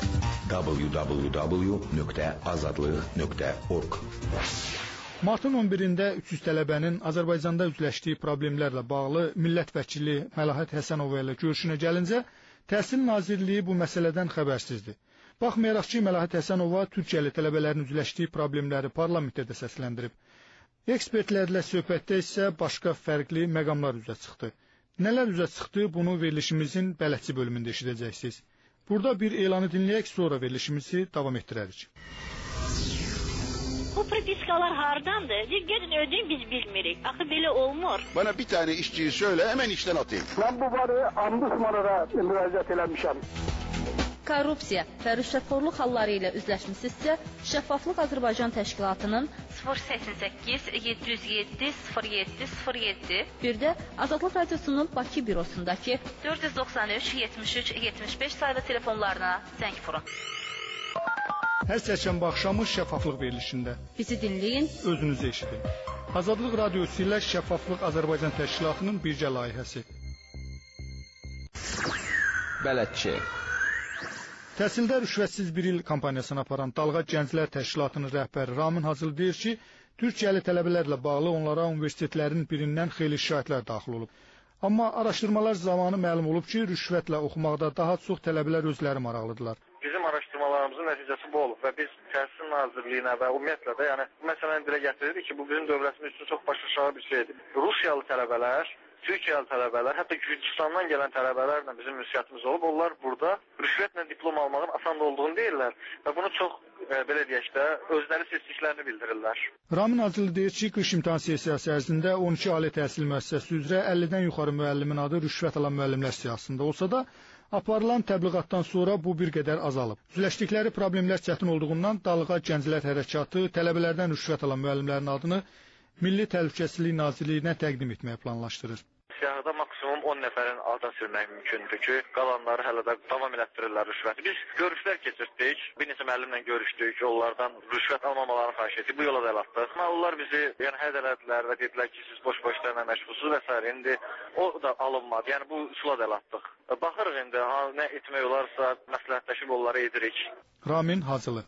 www.azadlıq.org. Martın 11-də 300 tələbənin Azərbaycanda üzləşdiyi problemlərlə bağlı millət vəkili Məlahət Həsənova ilə görüşünə gəlincə, Təhsil Nazirliyi bu məsələdən xəbərsizdir. Baxmayaraq ki, Məlahət Həsənova Türkiyəli tələbələrin üzləşdiyi problemləri parlamentdə də səsləndirib. Ekspertlərlə söhbətdə isə başqa fərqli məqamlar üzə çıxdı. Nələr üzə çıxdı, bunu verilişimizin bələdçi bölümündə eşidəcəksiniz. Burada bir elanı dinləyək, sonra verilişimizi davam etdirərik. Bu propiskalar hardandır? Gedin ödeyin, biz bilmirik. Axı belə olmur. Bana bir tane işçiyi söyle, hemen işten atayım. Ben bu barı Ombudsman'a müraciət eləmişəm. Korrupsiya və rüşvətxorluq halları ilə üzləşmisinizsə, Şəffaflıq Azərbaycan Təşkilatının 088 707 0707 bir də Azadlıq Radiosunun Bakı bürosundakı 493 73 75 saylı telefonlarına zəng vurun. Hər çərşənbə axşamı Şəffaflıq verilişində. Bizi dinləyin, özünüzü eşidin. Azadlıq Radiosu ilə Şəffaflıq Azərbaycan Təşkilatının birgə layihəsi. Bələdçi. Təhsildə rüşvətsiz bir il kampaniyasını aparan Dalğa Gənclər Təşkilatının rəhbəri Ramin Hacılı deyir ki, Türkiyəli tələbələrlə bağlı onlara universitetlərin birindən xeyli şikayətlər daxil olub. Amma araşdırmalar zamanı məlum olub ki, rüşvətlə oxumaqda daha çox tələbələr özləri maraqlıdırlar. Bizim araşdırmalarımızın nəticəsi bu olub və biz Təhsil Nazirliyinə və ümumiyyətlə də məsələni dilə gətiririk ki, bu bizim dövlətimiz üçün çox başaşağı bir şeydir. Rusiyalı tələbələr, Türkiyəli tələbələr, hətta Gürcüstandan gələn tələbələrlə bizim ünsiyyətimiz olub. Onlar burada rüşvətlə diplom almağın asan olduğunu deyirlər və bunu çox, belə deyək də, özləri seçdiklərini bildirirlər. Ramin Hacılı deyir ki, qış imtahan sessiyası ərzində 12 ali təhsil müəssisəsi üzrə 50-dən yuxarı müəllimin adı rüşvət alan müəllimlər siyahısında olsa da, aparılan təbliğatdan sonra bu bir qədər azalıb. Üzləşdikləri problemlər çətin olduğundan Dalğa Gənclər Hərəkatı tələbələrdən rüşvət alan müəllimlərin adını Milli Təhlükəsizlik Nazirliyinə təqdim etməyi planlaşdırır. siyahıda maksimum 10 nəfərin adını silmək mümkündür ki, qalanları hələ də davam elətdirirlər rüşvəti. Biz görüşlər keçirtdik, bir neçə müəllimlə görüşdük, onlardan rüşvət almamalarını xahiş etdik, bu yola da el atdıq. Amma onlar bizi hədələdilər və dedilər ki, siz boş-boş işlərlə məşğulsuz və s. İndi o da alınmadı, yəni bu üsula da el atdıq. Baxırıq indi, nə etmək olarsa məsləhətləşib onları edirik. Ramin Hacılı.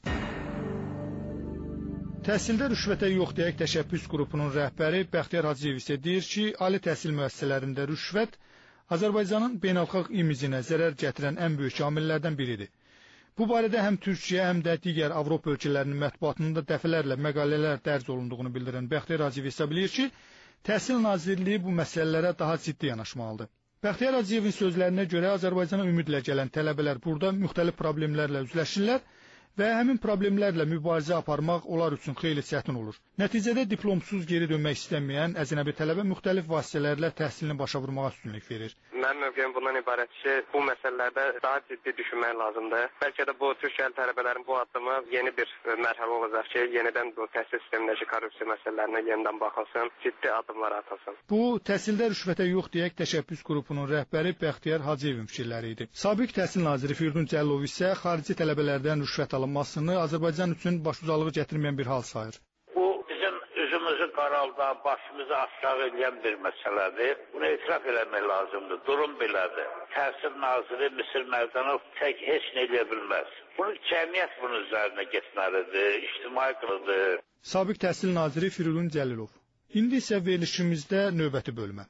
Təhsildə rüşvətə yox deyək təşəbbüs qrupunun rəhbəri Bəxtiyar Hacıyev isə deyir ki, ali təhsil müəssisələrində rüşvət Azərbaycanın beynəlxalq imicinə zərər gətirən ən böyük amillərdən biridir. Bu barədə həm Türkiyə, həm də digər Avropa ölkələrinin mətbuatında dəfələrlə məqalələr dərc olunduğunu bildirən Bəxtiyar Hacıyev hesab edir ki, Təhsil Nazirliyi bu məsələlərə daha ciddi yanaşmalıdır. Bəxtiyar Hacıyevin sözlərinə görə Azərbaycana ümidlə gələn tələbələr burada müxtəlif problemlərlə üzləşirlər və həmin problemlərlə mübarizə aparmaq onlar üçün xeyli çətin olur. Nəticədə diplomsuz geri dönmək istəməyən əcnəbi tələbə müxtəlif vasitələrlə təhsilini başa vurmağa üstünlük verir. Mənim mövqeyim bundan ibarət ki, bu məsələlərdə daha ciddi düşünmək lazımdır. Bəlkə də bu Türkiyəli tələbələrin bu addımı yeni bir mərhələ olacaq ki, yenidən bu təhsil sistemindəki korrupsiya məsələlərinə yenidən baxılsın, ciddi addımlar atılsın. Bu, təhsildə rüşvətə yox deyək təşəbbüs qrupunun rəhbəri Bəxtiyar Hacıyevin fikirləri idi. Sabiq təhsil naziri Firdun Cəlilov isə xarici tələbələrdən rüşvət alınmasını Azərbaycan üçün başucalığı gətirməyən bir hal sayır. Bu bizim üzümüzü qaraldan, başımızı aşağı edən bir məsələdir. Bunu etiraf eləmək lazımdır. Durum belədir. Təhsil naziri Misir Mərdanov tək heç nə edə bilməz. Bunu cəmiyyət bunun üzərinə getməlidir, ictimai qılıdır. Sabiq təhsil naziri Firdun Cəlilov. İndi isə verilişimizdə növbəti bölmə.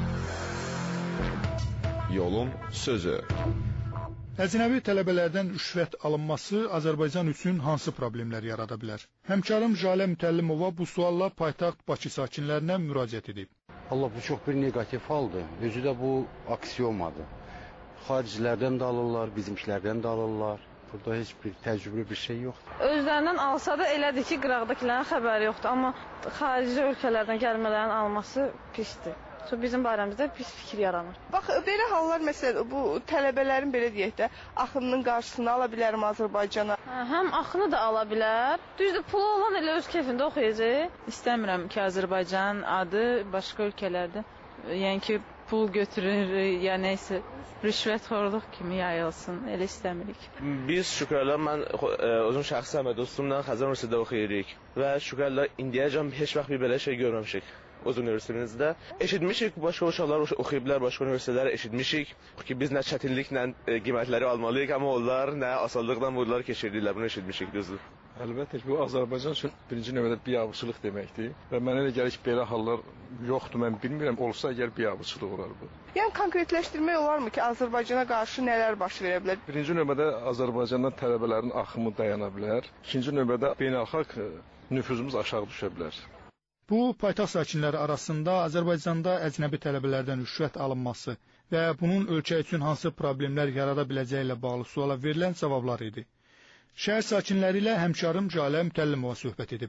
Yolun sözü. Əcnəbi tələbələrdən rüşvət alınması Azərbaycan üçün hansı problemlər yarada bilər? Həmkarım Jalə Mütəllimova bu sualla paytaxt Bakı sakinlərinə müraciət edib. Allah, bu çox bir negativ haldır. Özü də bu aksiyomadır. Xaricilərdən də alırlar, bizimkilərdən də alırlar. Burada heç bir təcrübə bir şey yoxdur. Özlərindən alsa da elədir ki, qıraqdakilərin xəbəri yoxdur, amma xarici ölkələrdən gəlmələrin alması pisdir. Bizim barəmizdə pis fikir yaranır. Bax, belə hallar məsələn, bu tələbələrin belə deyək də, axınının qarşısını ala bilərəm Azərbaycana. Həm axını da ala bilər. Düzdür, pulu olan elə öz keyfində oxuyacaq. İstəmirəm ki, Azərbaycanın adı başqa ölkələrdə, yəni ki, pul götürür, ya neysə, rüşvətxorluq kimi yayılsın, elə istəmirik. Biz şükürlər, mən özüm şəxsən və dostumla Xəzər Universitetində oxuyuruq və şükürlər, indiyəcən heç vaxt bir belə şey görməmişik. Öz universitetimizdə. Eşitmişik, başqa uşaqlar oxuyublar, başqa universitetlərə eşitmişik ki, biz nə çətinliklə qiymətləri almalıyıq, amma onlar nə asanlıqla bunları keçirdirlər, bunu eşitmişik, düzdür. Əlbəttə ki, bu Azərbaycan üçün birinci növbədə biabırçılıq deməkdir və mənə elə gəlir ki, belə hallar yoxdur, mən bilmirəm, olsa əgər biabırçılıq olar bu. Yəni, konkretləşdirmək olarmı ki, Azərbaycana qarşı nələr baş verə bilər? Birinci növbədə Azərbaycandan tələbələrin axımı dayana bilər, ikinci növbədə beynəlxalq nüfuzumuz aşağı düşə bilər. Bu, paytaxt sakinləri arasında Azərbaycanda əcnəbi tələbələrdən rüşvət alınması və bunun ölkə üçün hansı problemlər yarada biləcəyi ilə bağlı suala verilən cavablar idi. Şəhər sakinləri ilə həmkarım Jalə Mütəllimova söhbət edib.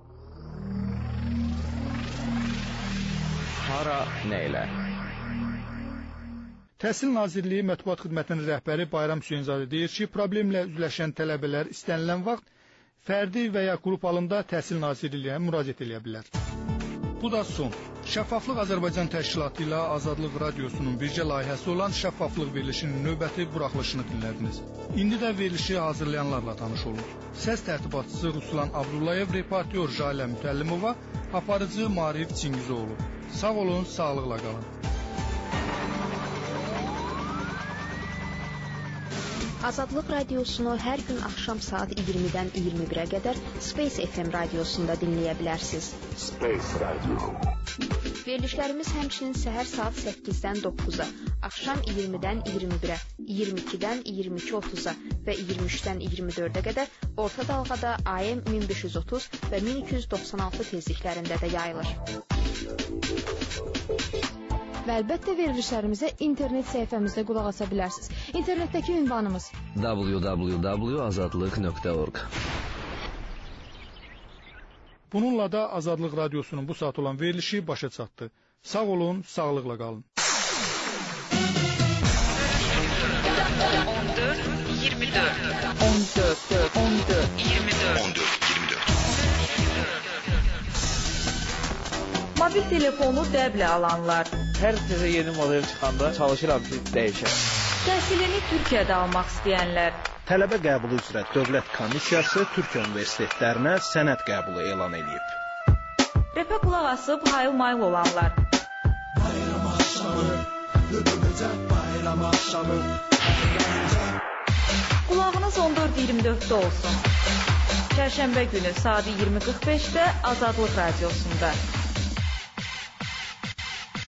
Hara, nə ilə? Təhsil Nazirliyi Mətbuat Xidmətinin rəhbəri Bayram Hüseynzadə deyir ki, problemlə üzləşən tələbələr istənilən vaxt fərdi və ya qrup halında Təhsil Nazirliyinə müraciət edə bilər. Bu da son. Şəffaflıq Azərbaycan Təşkilatı ilə Azadlıq Radiosunun birgə layihəsi olan Şəffaflıq verilişinin növbəti buraxılışını dinlədiniz. İndi də verilişi hazırlayanlarla tanış olun. Səs tərtibatçısı Ruslan Abdullayev, reportyor Jalə Mütəllimova, aparıcı Marif Çingizoğlu. Sağ olun, sağlıqla qalın. Azadlıq Radiosunu hər gün axşam saat 20-dən 21-ə qədər Space FM radiosunda dinləyə bilərsiniz. Space Radio. Verilişlərimiz həmçinin səhər saat 8-dən 9-a, axşam 20-dən 21-ə, 22-dən 22:30-a və 23-dən 24-ə qədər orta dalğada AM 1530 və 1296 tezliklərində də yayılır. Və əlbəttə verilişlərimizə internet səhifəmizdə qulaq asa bilərsiniz. İnternetdəki ünvanımız www.azadlıq.org. Bununla da Azadlıq Radiosunun bu saat olan verilişi başa çatdı. Sağ olun, sağlıqla qalın. 14. Mobil telefonu dəblə alanlar Hər təzə yeni model çıxanda çalışıram ki, dəyişəm. Təhsilini Türkiyədə almaq istəyənlər. Tələbə qəbulu üzrə Dövlət Komissiyası Türkiyə universitetlərinə sənəd qəbulu elan edib. Repə qulaq asıb hayıl-mayıl olanlar. Bayram axşamı, lübümüzə bayram axşamı. Qulağınız 14-24-də olsun. Çərşənbə günü saat 20:45-də Azadlıq Radiosunda.